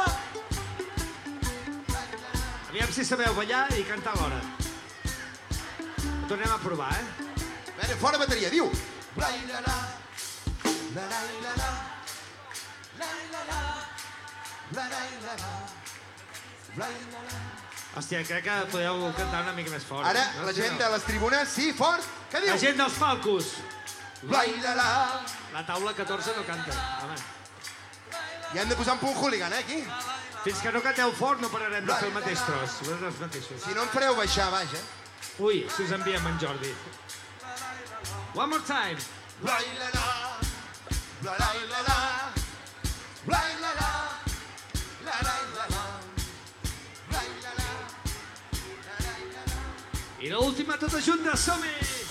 S3: Aviam si sabeu ballar i cantar alhora. Ho tornem a provar, eh?
S4: A veure, fora bateria, diu.
S6: Lai, la, la, la, la, la, la, lai, la, la, la, la, la, la, lai, la, la.
S3: Hòstia, crec que podeu cantar una mica més fort.
S4: Ara,
S3: No,
S4: la
S3: sí,
S4: gent
S3: no.
S4: de les tribunes, sí, fort. Què diu?
S3: La gent dels Falcos.
S6: Lai, la, la.
S3: La taula catorze no canta. Home.
S4: Ja hem de posar un punt hooligan, eh, aquí.
S3: Fins que no canteu fort no pararem de fer el mateix tros. Els mateixos.
S4: Si no em fareu baixar, vaja.
S3: Ui, si us enviem en Jordi. One more time.
S6: Lai, la, la, la, la, la, la, lai, la, la, la, la, la, la, lai, la, la, la, la, la.
S3: I l'última tota junta, som-hi!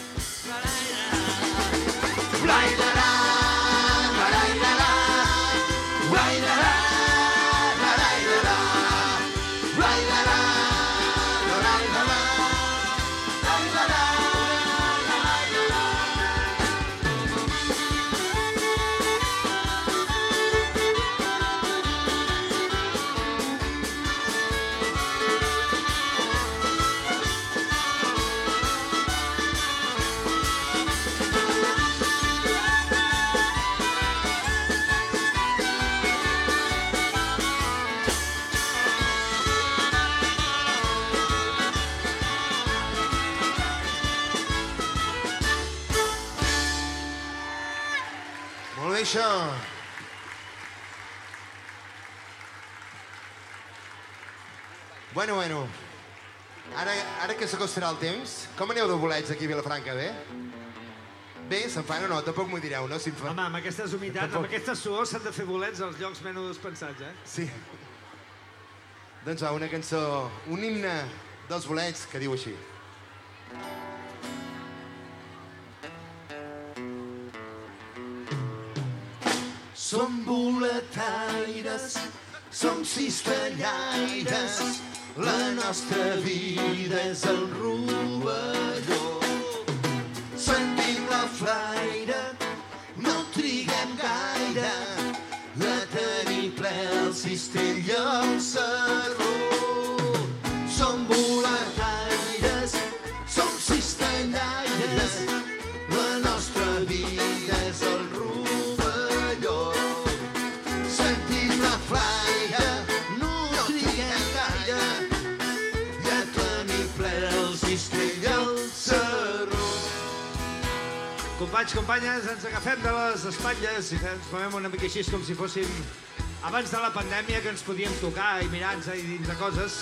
S6: Lai, la, la, la, la, la, la, lai, la, la, la, la, la, la, lai, la, la, la, la, la, la, lai, la, la, la, la, la, la.
S4: Molt bé, això. Bueno, bueno. Ara, ara que s'acostarà el temps, com aneu de bolets aquí a Vilafranca, bé? Bé, se'n fan o no? Tampoc m'ho direu, no? Si em fa...
S3: Home, amb aquestes humitats, amb aquestes suors s'han de fer bolets als llocs menys pensats, eh?
S4: Sí. Doncs va, una cançó, un himne dels bolets que diu així.
S6: Som boletaires, som cistellaires, la nostra vida és el rovelló. Sentim la flaire, no triguem gaire, a tenir ple el cistell i el sarró. Som boletaires, som cistellaires, la nostra vida és el rovelló. Sentim la flaire, no triguem gaire, i a tenir ple el cistell i el sarró.
S3: Companys, companyes, ens agafem de les espatlles i ens movem una mica així com si fóssim abans de la pandèmia, que ens podíem tocar i mirar-nos i dins de coses.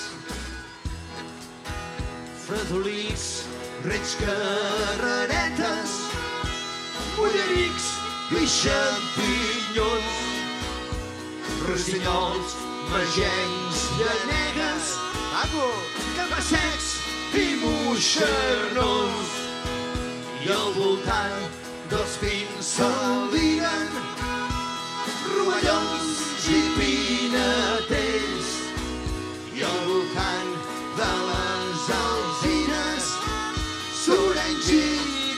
S6: Fredolits, reig carreretes, pollerics i xampinyons, rossinyols, magencs, llanegues,
S4: Maco!
S6: cabassecs i moixernons. I al voltant dels pins s'alien rovellons i pinetells. I al voltant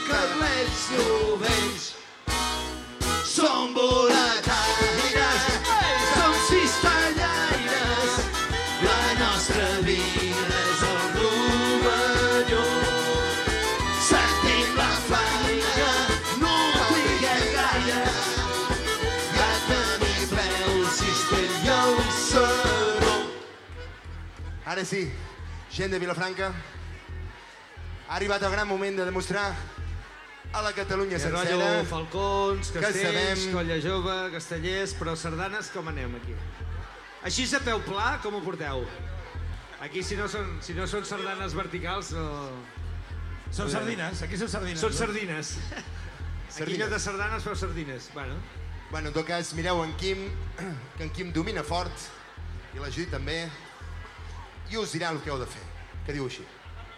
S6: carnets jovells. Som boletaires, som cistellaires, la nostra vida és el rovelló. Sentim la flaire, no triguem gaire, ja tenim el cistell i el saró.
S4: Ara sí, gent de Vilafranca, ha arribat el gran moment de demostrar a la Catalunya sencera
S3: rotllo falcons,
S4: que
S3: castells,
S4: sabem-
S3: colla jove, castellers, però sardanes com anem aquí? Així a peu pla, com ho porteu? Aquí si no són, si no són sardanes verticals o...
S7: Són sardines, aquí són sardines.
S3: Són sardines. Aquí
S4: Sardines.
S3: no de sardanes, però sardines. Bueno,
S4: Bueno, en tot cas, mireu, en Quim, que en Quim domina fort, i la Judit també, i us dirà el que heu de fer, que diu així.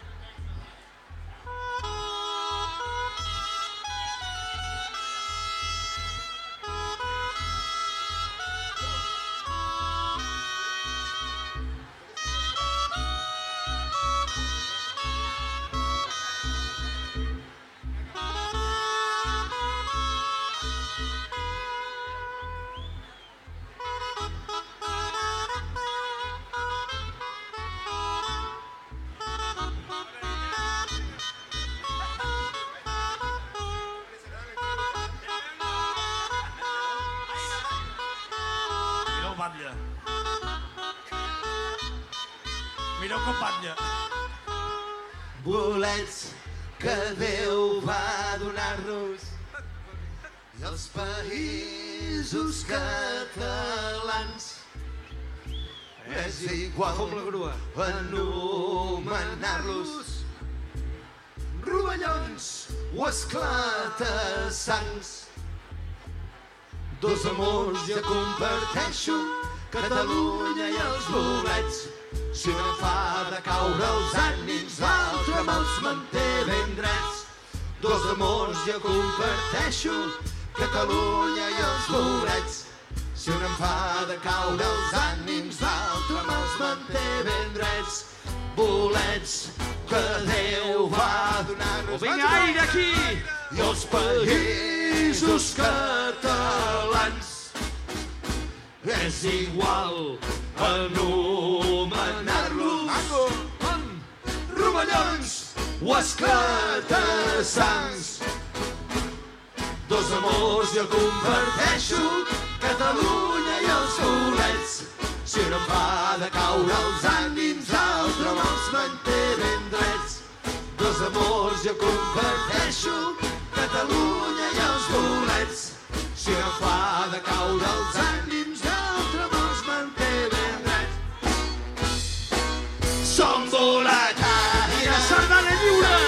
S7: Mireu batlle. Mireu com batlle.
S6: Bolets que Déu va donar-nos i els països catalans. És igual
S3: com la grua.
S6: anomenar-los rovellons o esclata-sangs. Dos amors ja comparteixo, Catalunya i els bolets. Si un em fa de caure els ànims, l'altre me'ls manté ben drets. Dos amors ja comparteixo, Catalunya i els bolets. Si un em fa de caure els ànims, l'altre me'ls manté ben drets. Bolets que Déu va donar-nos.
S3: vinga, aire aquí!
S6: I els països catalans. És igual anomenar-los rovellons o esclata-sangs. Dos amors jo comparteixo, Catalunya i els bolets. Si un em fa de caure els ànims, l'altre me'ls manté ben drets. Dos amors jo comparteixo, Catalunya i els bolets. Si un em fa de caure els ànims, l'altre me'ls manté ben drets. Som boletaires,
S3: Sardana lliure!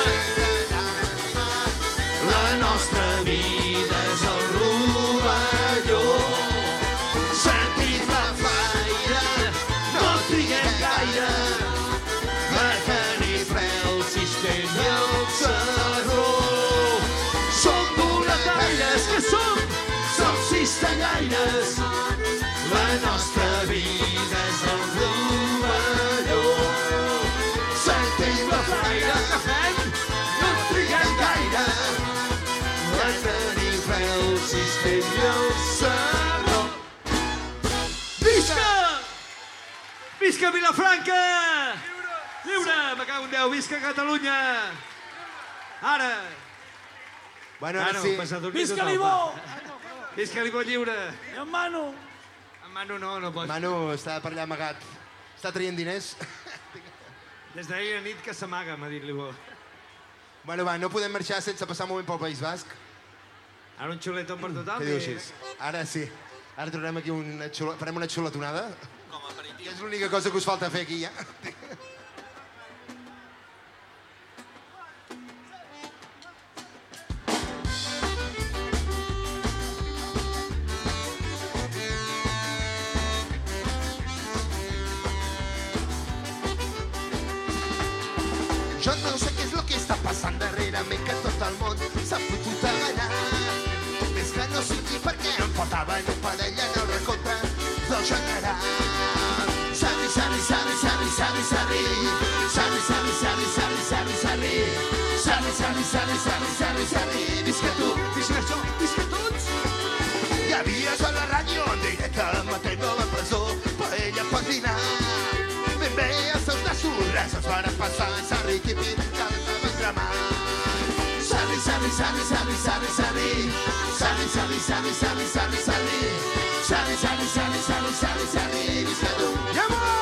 S6: la nostra vida és el rovelló. Sentim la flaire, no triguem gaire, a tenir fred el cistell i el saró. Som boletaires, que som? Som cistellaires, la nostra vida és el rovelló. Sentim la flaire que fem, no triguem gaire, a tenir fred el cistell i el saró.
S3: Visca! Visca Vilafranca! Lliure! Me cago en Déu, visca Catalunya! Ara!
S4: Bueno,
S3: Ah,
S4: ara
S3: no,
S4: sí.
S3: passa a dormir
S7: Visca
S3: tothom,
S7: l'Ibó!
S3: va. Visca l'Ibó lliure!
S7: I en Manu!
S3: En Manu no, no pot.
S4: Manu està per allà amagat. Està traient diners.
S3: Des d'ahir a nit que s'amaga, m'ha dit l'Ibó.
S4: Bueno, va, no podem marxar sense passar un moment pel País Basc.
S3: Ara un xuletón per tothom.
S4: Què diu
S3: i-
S4: així? Ara sí. Ara trobarem aquí una xula... farem una xulatonada. Com a aperitiu. És l'única cosa que us falta fer aquí, ja.
S6: Jo no sé què és lo que està passant darrerament, que tot el món s'ha fotut a ballar. Més que no sigui perquè em faltaven un parell en el recompte del general. Sarri, sarri, sarri, sarri, sarri, sarri. Sarri, sarri, sarri, sarri, sarri, sarri.
S4: Sarri, Sarri, Sarri, Sarri, Sarri, Sarri, visca tu, visca jo, visca tots. Hi havia a la ràdio en directe, matent a la presó, però ella pot dinar. Ben bé, els seus nassos, res els van passar, Sarri, tipi, que l'estaven cremant. Sarri, Sarri, Sarri, Sarri, Sarri, Sarri, Sarri, Sarri, Sarri, Sarri, Sarri, Sarri, Sarri, Sarri, Sarri, Sarri, Sarri, Sarri, visca tu. I amor!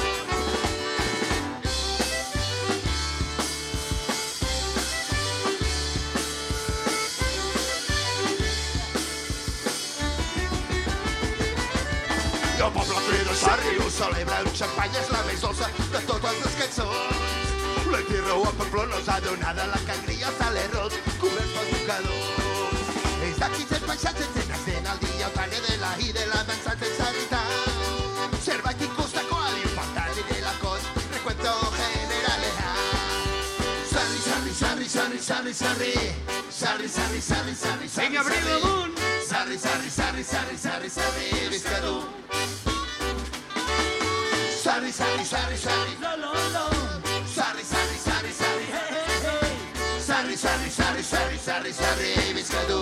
S4: El poble crida Sarri, ho celebra amb xampanya, és la més dolça de totes les cançons. La tierra o a Pamplona els ha donada la cangria, salerros, coberts pels mocadors. És d'aquí set paisatges, cenas en el dia, el tane de la i de la danza de sanitat. Serva aquí costa coal, infantari de la cos, recuento general. Sarri, Sarri, Sarri, Sarri, Sarri, Sarri, Sarri, Sarri, Sarri, Sarri, Sarri,
S2: Vinga, Abril, amunt!
S4: Sarri, Sarri, Sarri, Sarri, Sarri, Sarri, visca tu. Sarri, Sarri, Sarri, Sarri, lo, lo, lo. Sarri, Sarri, Sarri, Sarri, hey, hey, hey. Sarri, Sarri, Sarri, Sarri, Sarri, Sarri, visca tu.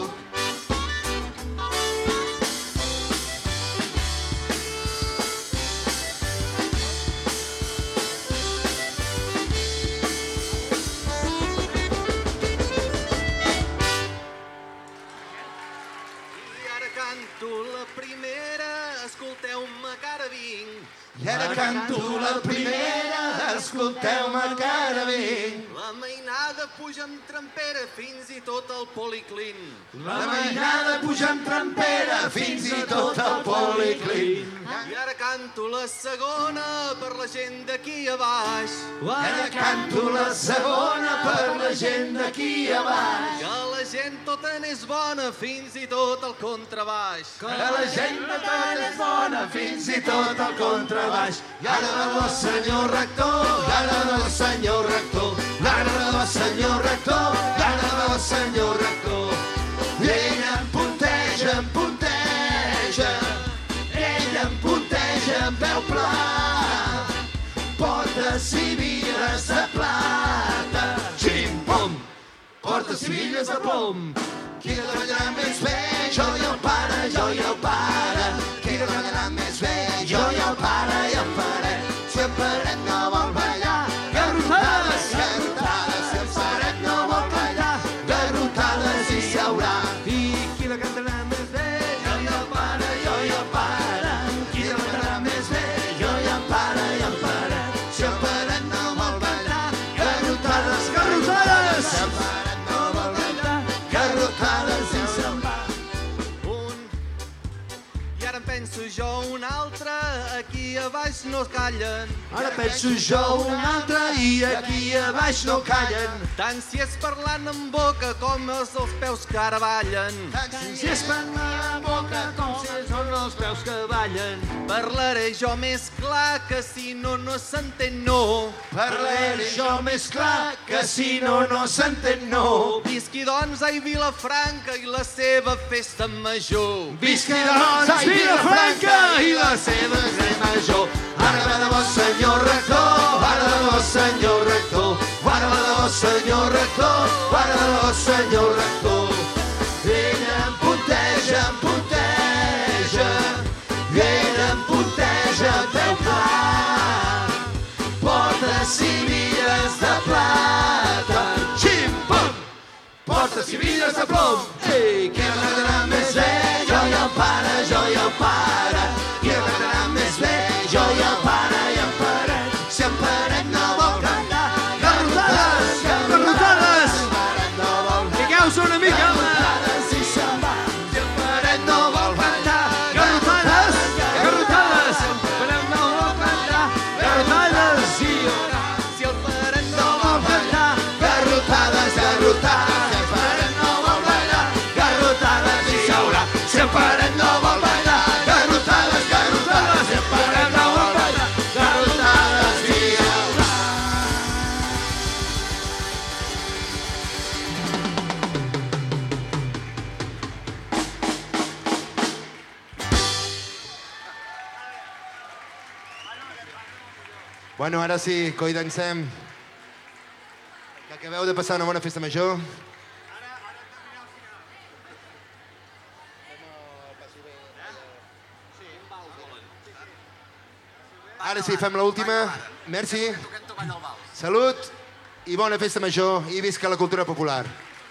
S4: I ara canto la primera, escolteu-me que ara vinc.
S6: La mainada puja amb trampera fins i tot el policlin.
S4: La mainada puja amb trampera fins i tot el policlin.
S6: I ara canto la segona per la gent d'aquí a baix.
S4: I ara canto la segona per la gent d'aquí a baix.
S6: Que la gent tota n'és bona fins i tot el contrabaix.
S4: Que la gent tota n'és bona fins i tot el contrabaix. I ara va el senyor rector, i ara va el senyor rector, i ara va el senyor rector, i ara va el senyor rector. I ell em punteja, em punteja, ell em punteja amb peu pla, portes i vidres de plata. Xim-pom, portes i vidres de plom. Qui treballarà més bé? Jo i el pare, jo i el pare. Qui treballarà més bé? Jo i el pare i el pare. Si el paret no vol ballar, garrotades, garrotades. Si el paret no vol ballar, garrotades hi haurà. I qui la cantarà més bé? Jo i el pare, jo i el pare. Qui la cantarà més bé? Jo i el pare i el pare. Si el paret no vol ballar, garrotades, garrotades. Si el paret no vol ballar, garrotades i se'n va.
S6: Un, i ara em penso jo un altre, aquí a baix no callen.
S4: Ara penso jo un altre i aquí a baix no callen.
S6: Tant si és parlant en boca com els dels peus que ara ballen.
S4: Tant si és parlant en boca com si són els peus que ballen.
S6: Parlaré jo més clar que si no, no s'entén no.
S4: Parlaré jo més clar que si no, no s'entén no.
S6: Visqui doncs ai Vilafranca i la seva festa major.
S4: Visqui doncs ai Vilafranca i la seva festa major. Ara va de bo senyor rector, ara va de bo senyor rector, ara va de bo senyor rector, ara va de bo senyor rector. Ell em punteja, em punteja, i ell em punteja amb peu pla. Portes i vidres de plata, xim-pom! Portes i vidres de plom. Ei, qui l'agradarà més bé? Jo i el pare, jo i el pare. Qui l'agradarà més bé? Jo i el pare i el pare. Si el paret no vol cantar, garrotades, garrotades. Si el paret no vol cantar,
S2: Fiqueu-se una mica, home!
S4: garrotades i se'n va. Si el paret no vol cantar, garrotades, garrotades. Si el paret no vol cantar, garrotades i haurà.
S6: Si el paret
S4: No vol cantar, garrotades, garrotades. Si el paret no vol ballar, garrotades hi haurà. Si el paret no vol ballar, garrotades, garrotades. Si el paret no vol ballar, garrotades hi haurà. Bueno, ara sí, coi dansem. Que Acabeu de passar una bona festa major. Ara sí, fem l'última. Merci. Salut i bona festa major i visca la cultura popular.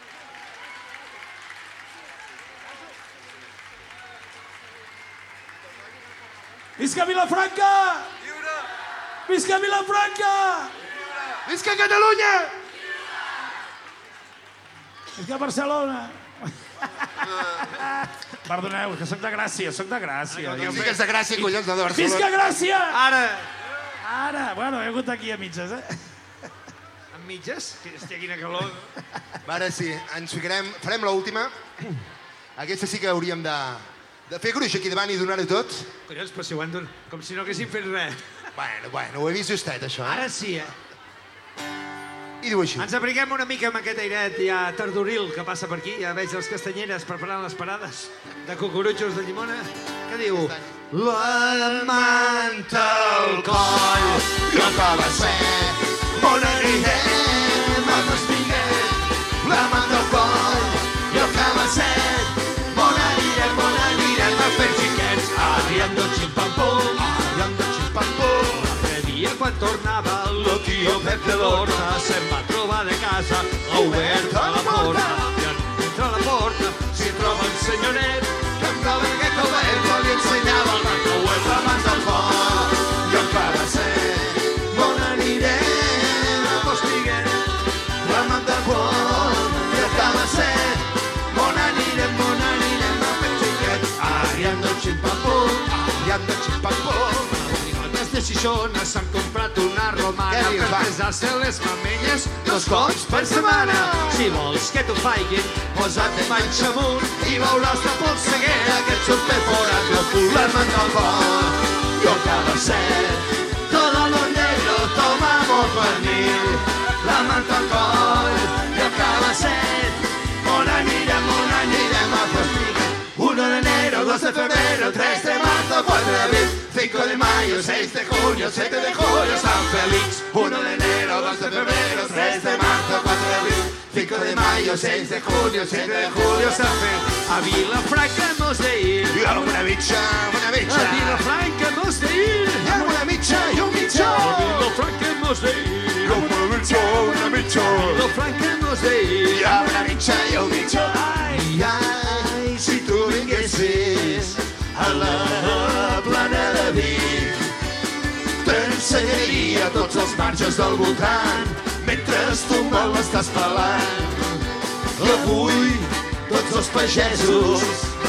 S7: Visca Vilafranca! Visca Vilafranca!
S4: Visca Catalunya!
S7: Visca Barcelona! Perdoneu, que soc de Gràcia, soc de Gràcia.
S4: No digues de Gràcia, collons, no de Barcelona.
S7: Visca Gràcia!
S3: Ara!
S7: Ara! Bueno, he hagut aquí a mitges, eh?
S3: Amb mitges? Hòstia, quina calor.
S4: Ara sí, ens ficarem... Farem l'última. Aquesta sí que hauríem de... de fer gruix aquí davant i donar-ho tot.
S3: Collons, però si ho han donat... Com si no haguessin fet res.
S4: Bueno, bueno, ho he vist justet, això, eh?
S3: Ara sí, eh?
S4: I diu així.
S3: Ens abriguem una mica amb aquest airet ja tardoril que passa per aquí. Ja veig les castanyeres preparant les parades de cucurutxos de llimona. Què diu?
S4: La manta al coll, jo que va ser, on anirem a Espinguet. La manta al coll, jo que va ser, on anirem, on anirem a fer xiquets. Arriando ximpam-pum, arriando ximpam-pum.
S3: L'altre dia quan tornava el tio Pep de l'Horta se'n va trobar de casa, ha obert a la porta i entra a la porta s'hi troba un senyoret
S4: que em dava aquest obert, li ensenyava el banc obert, la manta al coll, jo que va ser, on anirem a Espinguet. La manta al coll, jo que va ser, on anirem, on anirem a fer xiquets. Arriando ximpam-pum, arriando ximpam-pum.
S3: de Xixona s'han comprat una romana per pesar-se les mamelles dos cops per setmana. Si vols que t'ho faiguin, posa't de panxa amunt i veuràs de polseguera que et surt per fora el cul.
S4: La manta al coll, jo que va ser, todo lo negro tomamos pernil. La manta al coll, jo que va ser, on anirem, on anirem a Espinguet. uno de enero, dos de febrero, tres de marzo, cuatro de abril, cinco de mayo, seis de junio, siete de julio, San Félix. uno de enero, dos de febrero, tres de marzo, cuatro de abril, cinco de mayo, seis de junio, siete de julio, San Félix.
S3: A Vilafranca hemos de ir,
S4: I a una mitja, una
S3: a
S4: mitja,
S3: Vilafranca hemos de ir,
S4: i a una mitja, i un mitjó.
S3: a Vilafranca hemos de ir,
S4: I a una mitja, una mitja,
S3: a Vilafranca hemos de ir.
S4: i a una mitja, i un mitjó. Ai, ai, si tu vinguessis a la plana de Vic, t'ensenyaria tots els marges del voltant mentre tu me'l estàs pelant. I avui tots els pagesos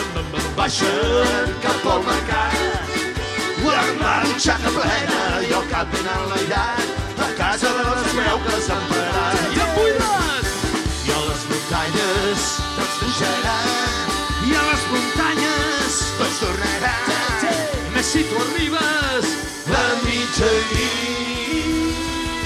S4: baixen cap al mercat amb la butxaca plena i el cap ben enlairat a casa de les breuques emparats.
S3: I em buides!
S4: I a les muntanyes tots pujaran
S3: I a les muntanyes,
S4: tots tornaran.
S3: més si tu arribes,
S4: La mitjanit.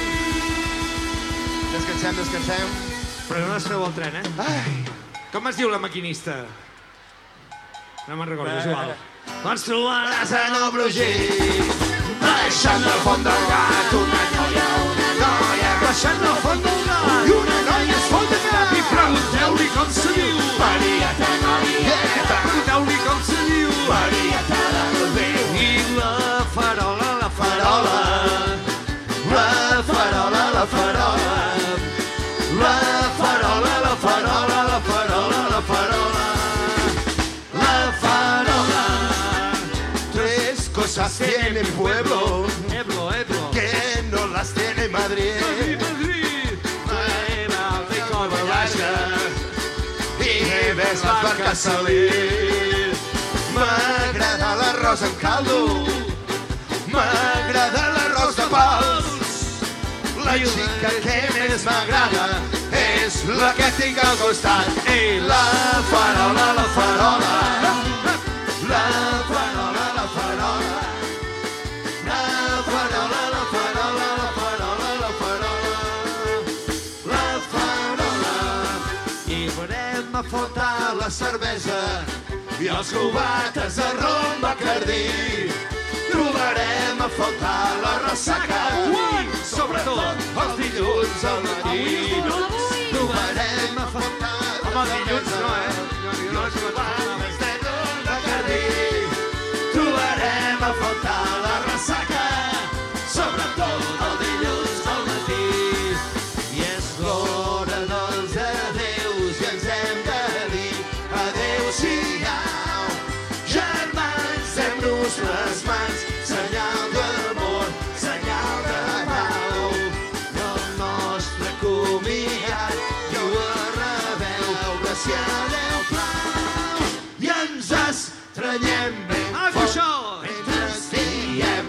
S4: Descansem, descansem.
S3: però no es feu el tren, eh?
S4: Ai,
S3: Com es diu la maquinista? No me'n recordo, és igual. Doncs trobaràs en el brugit,
S4: baixant del fons del gat, una noia, una noia,
S3: baixant del fons del gat,
S4: i una noia es fot de gat.
S3: i pregunteu-li com se diu.
S4: Marieta, Marieta,
S3: Pregunteu-li com se diu.
S4: Marieta del Déu.
S3: I la farola, la farola,
S4: La farola, la farola, la farola, la farola, la farola, la farola, la farola. Tres cosas tiene el pueblo
S3: Ebro, Ebro,
S4: que no las tiene Madrid.
S3: Madrid, Madrid, Madera, rico, baixa,
S4: I ves les barques salir. M'agrada l'arròs amb caldo, m'agrada l'arròs de pals. La xica que més m'agrada és la que tinc al costat. I la farola, la farola, la farola, la farola, la farola, la farola, la farola, la farola, la farola.
S3: i farem a fotar
S4: La cervesa i els cubates de rom Bacardí. trobarem a faltar la ressaca. Sobretot els dilluns al matí. Trobarem a faltar...
S3: Home, els dilluns no, eh? Jo no sé
S4: trobarem a faltar la ressaca, sobretot el dilluns al matí. I és l'hora dels adeus i ens hem de dir adéu-siau. Germans, fem-nos les mans, senyal d'amor, senyal de pau. El nostre comiat ja ho rebeu, que si adéu plau. I ens estranyem ben fort mentre diem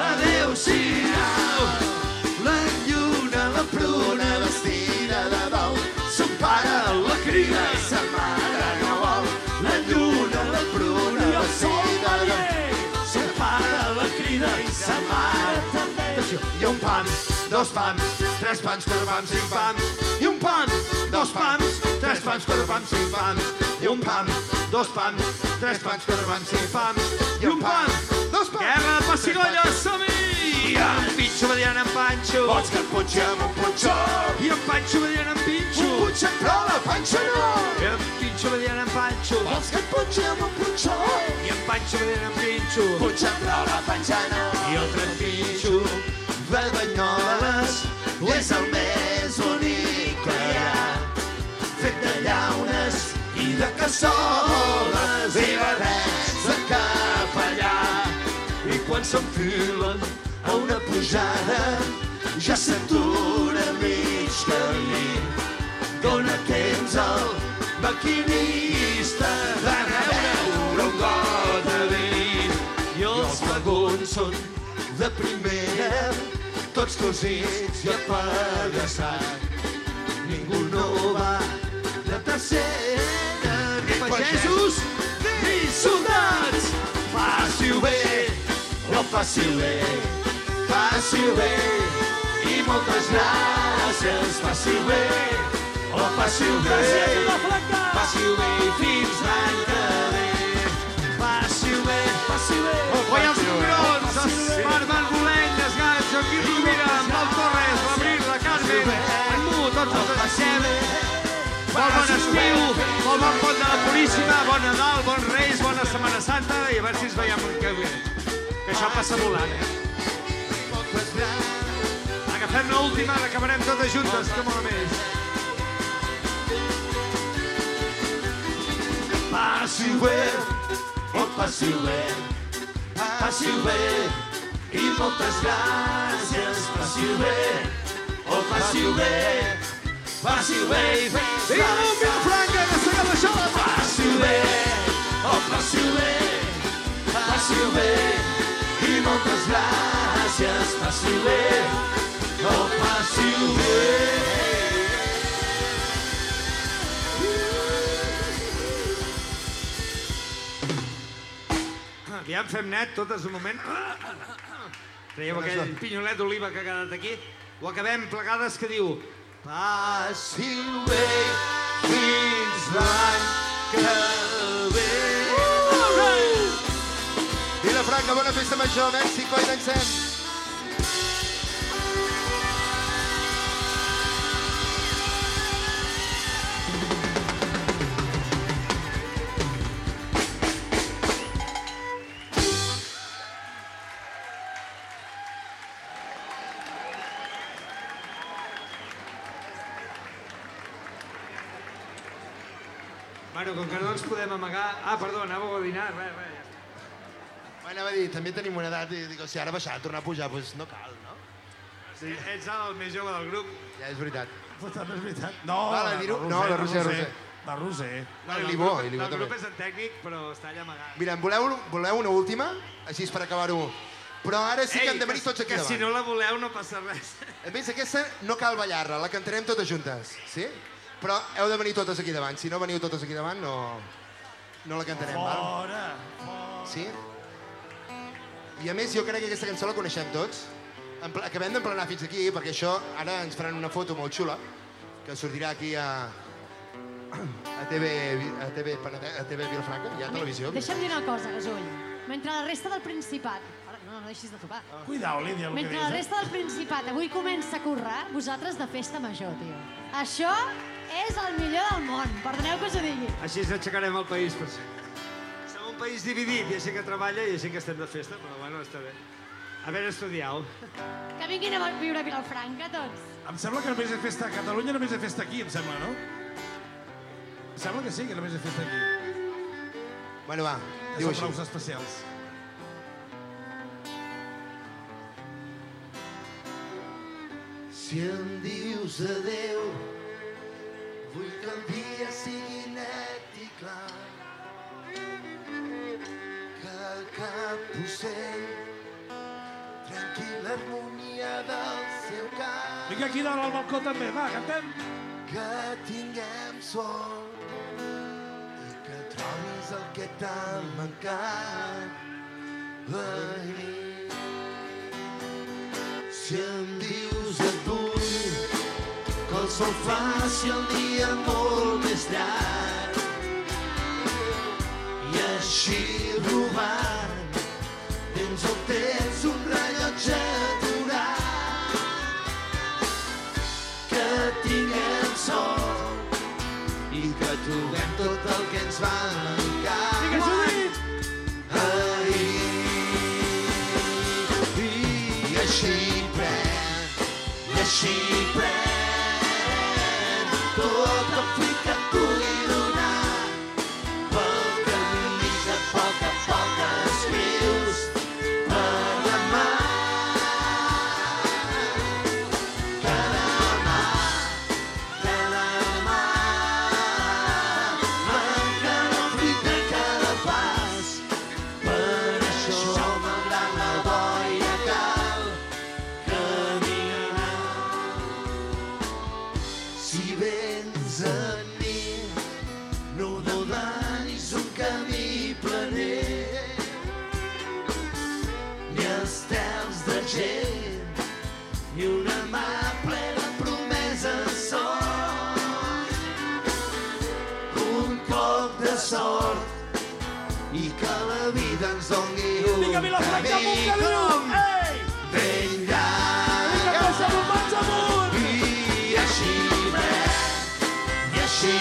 S4: adéu-siau. La lluna, la pruna vestida de dol, son pare la crida i sa mare no vol. La lluna, la pruna vestida de dol, son pare la crida i sa mare també. I un pam, dos pams, tres pams, quatre pams, cinc pams. I un pam, dos pams, tres pams, quatre pams, cinc pams. I un pam, dos pams, tres pams, quatre pams, cinc pams. I un pam, dos pams.
S3: Guerra de pessigolles, som-hi! I en Pinxo va dient en Panxo.
S4: Vols que et punxem un punxó?
S3: I en Panxo va dient en Pinxo.
S4: Un punxem però la panxa no!
S3: I en Pinxo va dient en Panxo.
S4: Vols que et punxem un punxó?
S3: I en Panxo va dient en Pinxo.
S4: Punxem però la panxa no!
S3: I el trepitxo
S4: de Banyoles és el més bonic que hi ha, fet de llaunes i de cassoles i barrets de capellà. I quan s'enfilen a una pujada ja s'atura a mig camí. Dóna temps al maquinista de beure un got de vi. I els vagons són de primera, tots cosits i apedaçats. Ningú no va de tercera, ni pagesos ni soldats. Faci-ho bé, no faci-ho bé, faci-ho bé, i moltes gràcies. Faci-ho bé, oh faci-ho bé, faci-ho bé i fins l'any que ve. Faci-ho bé, faci-ho bé,
S3: Guanya els Congrons, Espart, Margolenc, Desgats, Joaquim Rovira, Pau Torres, l'Abril, la Carmen, en Mu, tots els deixem. Molt bon estiu, molt bon pont de la Puríssima, bon Nadal, bon Reis, bona Setmana Santa, i a veure si ens veiem que, que això passa volant, eh? Agafem l'última, l'acabarem totes juntes, que molt més.
S4: passi-ho bé, oh passi-ho bé, passi-ho bé, i moltes gràcies, passi-ho bé, oh passi-ho bé, passi-ho bé, i fins
S3: Vinga, un Vilafranca, que seguim això!
S4: passi-ho bé, oh passi-ho bé, passi-ho bé, i moltes gràcies, passi-ho bé, oh passi-ho bé.
S3: Aviam, fem net, totes un moment. Traieu aquell pinyolet d'oliva que ha quedat aquí. Ho acabem plegades que diu
S4: Passi-ho bé fins l'any que ve. Vilafranca, bona festa major, Mèxico, i dansem.
S3: Bueno, com que no ens podem amagar... Ah, perdó, anàveu a dinar, res, res.
S4: Anava a dir, també tenim una edat i dic, si ara baixar, tornar a pujar, doncs no cal, no?
S3: Sí, ets el més jove del grup.
S4: Ja és veritat.
S7: Però també és veritat. No,
S4: Vale,
S7: la
S4: dir-ho?
S7: Roser,
S4: No, la Roser,
S7: la
S4: Roser.
S7: La Roser.
S4: No,
S3: el
S4: i l'Ivo,
S3: grup-
S4: i l'Ivo
S3: El grup
S4: també.
S3: és en tècnic, però està allà amagat.
S4: Mira, voleu, voleu una última? Així és per acabar-ho. Però ara sí que hem de venir tots aquí
S3: que
S4: davant.
S3: si no la voleu no passa res.
S4: A més, aquesta no cal ballar-la, la cantarem totes juntes, sí? Però heu de venir totes aquí davant. Si no veniu totes aquí davant, no, no la cantarem, val?
S7: Fora, fora.
S4: Sí? I a més, jo crec que aquesta cançó la coneixem tots. Empl- Acabem d'emplenar fins aquí, perquè això ara ens faran una foto molt xula, que sortirà aquí a, a T V, a T V, Penedès- a T V Vilafranca, hi ha televisió.
S5: Deixa'm dir una cosa, Gasull. Mentre la resta del Principat... Ara, no, no deixis de tocar.
S7: Cuidao, Lídia, el que
S5: Mentre la
S7: dius.
S5: resta del Principat avui comença a currar, vosaltres de festa major, tio. Això és el millor del món, perdoneu que us ho digui.
S3: Així ens aixecarem el país. Per... Som un país dividit, i així que treballa i així que estem de festa, però bueno, està bé. A veure, estudiau.
S5: Que vinguin a viure a Vilafranca, tots.
S7: Em sembla que només és festa a Catalunya, només és festa aquí, em sembla, no? Em sembla que sí, que només és festa aquí.
S4: Bueno, va,
S7: Que
S4: diu
S7: són
S4: així.
S7: prous especials.
S6: Si em dius adeu, vull que el dia sigui net i clar, que cap ocell trenqui l'harmonia del seu cant,
S7: Vinga, aquí dalt al balcó també, va, cantem.
S6: que tinguem sort i que trobis el que t'ha mancat ahir. Si em dius et vull, que el sol faci el dia molt més llarg i així robant tens el temps un rellotge aturat, que tinguem sort i que trobem tot el que ens va mancar ahir. I així pren, i així pren tot el fruit que et pugui donar pel camí que a poc a poc escrius per demà. Que demà, que demà manca el fruit de cada pas. Per això, malgrat la boira, cal caminar. Si vens a mi, no demanis un camí planer, ni estels de gent, ni una mà plena de promeses sols. Un cop de sort i que la vida ens doni un
S7: Vinga, Vilafranca, amunt, que diu!
S6: com
S7: Ei!
S6: ben
S7: Vinga,
S6: llarg.
S7: passa amunt, mans amunt!
S6: I així pren, i així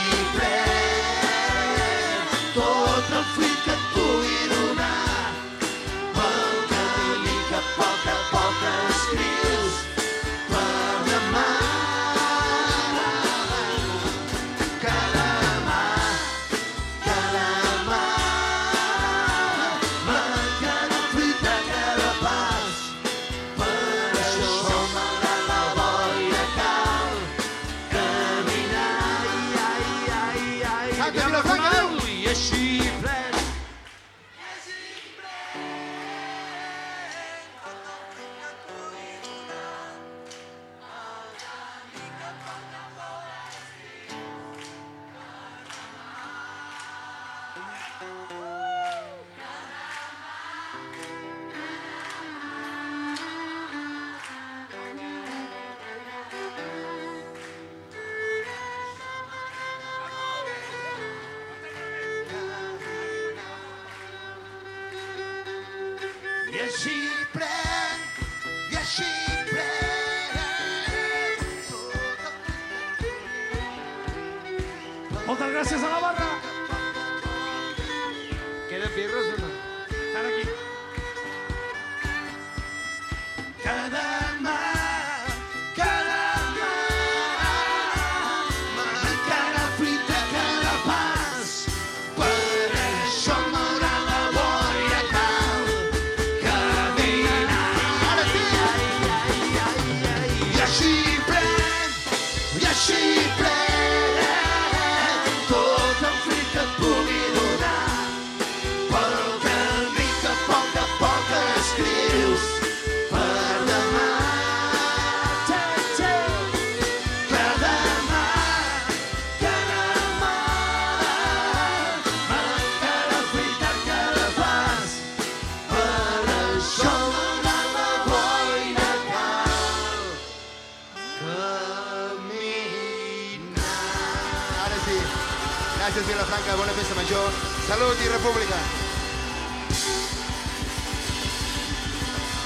S6: pren tot el fruit que et pugui donar pel camí que a poc a poc escrius per demà. Que demà, que demà manca el fruit de cada pas. Per això, malgrat la boira, cal caminar. Ai, ai, ai, ai.
S4: Canta, Vilafranca, adéu!
S6: I així pren. I així pren, i així pren tot el
S7: Moltes gràcies a la barra.
S3: Queden birres o no?
S7: Estan aquí.
S6: que demà, que demà mancarà fruit de cada pas. Per això, malgrat la boira, cal caminar. Ara sí! I així pren, i així pren tot el fruit que et pugui donar pel camí que a poc a poc escrius per demà. Que demà, que demà mancarà fruit de cada pas. Per això, malgrat la boira, cal caminar.
S4: Ara sí. Gràcies, Vilafranca. Bona festa major. Salut i república.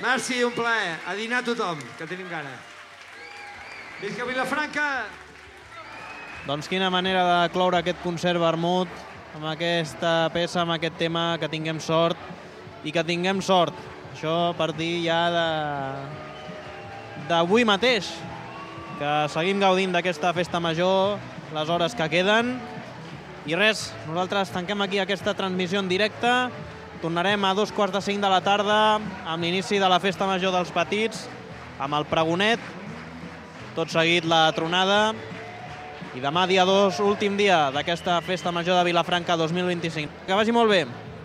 S3: Merci, un plaer. A dinar tothom, que tenim gana. Visca Vilafranca!
S2: Doncs quina manera de cloure aquest concert vermut amb aquesta peça, amb aquest tema, que tinguem sort i que tinguem sort. Això a partir ja de d'avui mateix, que seguim gaudint d'aquesta festa major, les hores que queden. I res, nosaltres tanquem aquí aquesta transmissió en directe. Tornarem a dos quarts de cinc de la tarda amb l'inici de la festa major dels petits, amb el pregonet, tot seguit la tronada. I demà, dia dos, últim dia d'aquesta festa major de Vilafranca dos mil vint-i-cinc. Que vagi molt bé.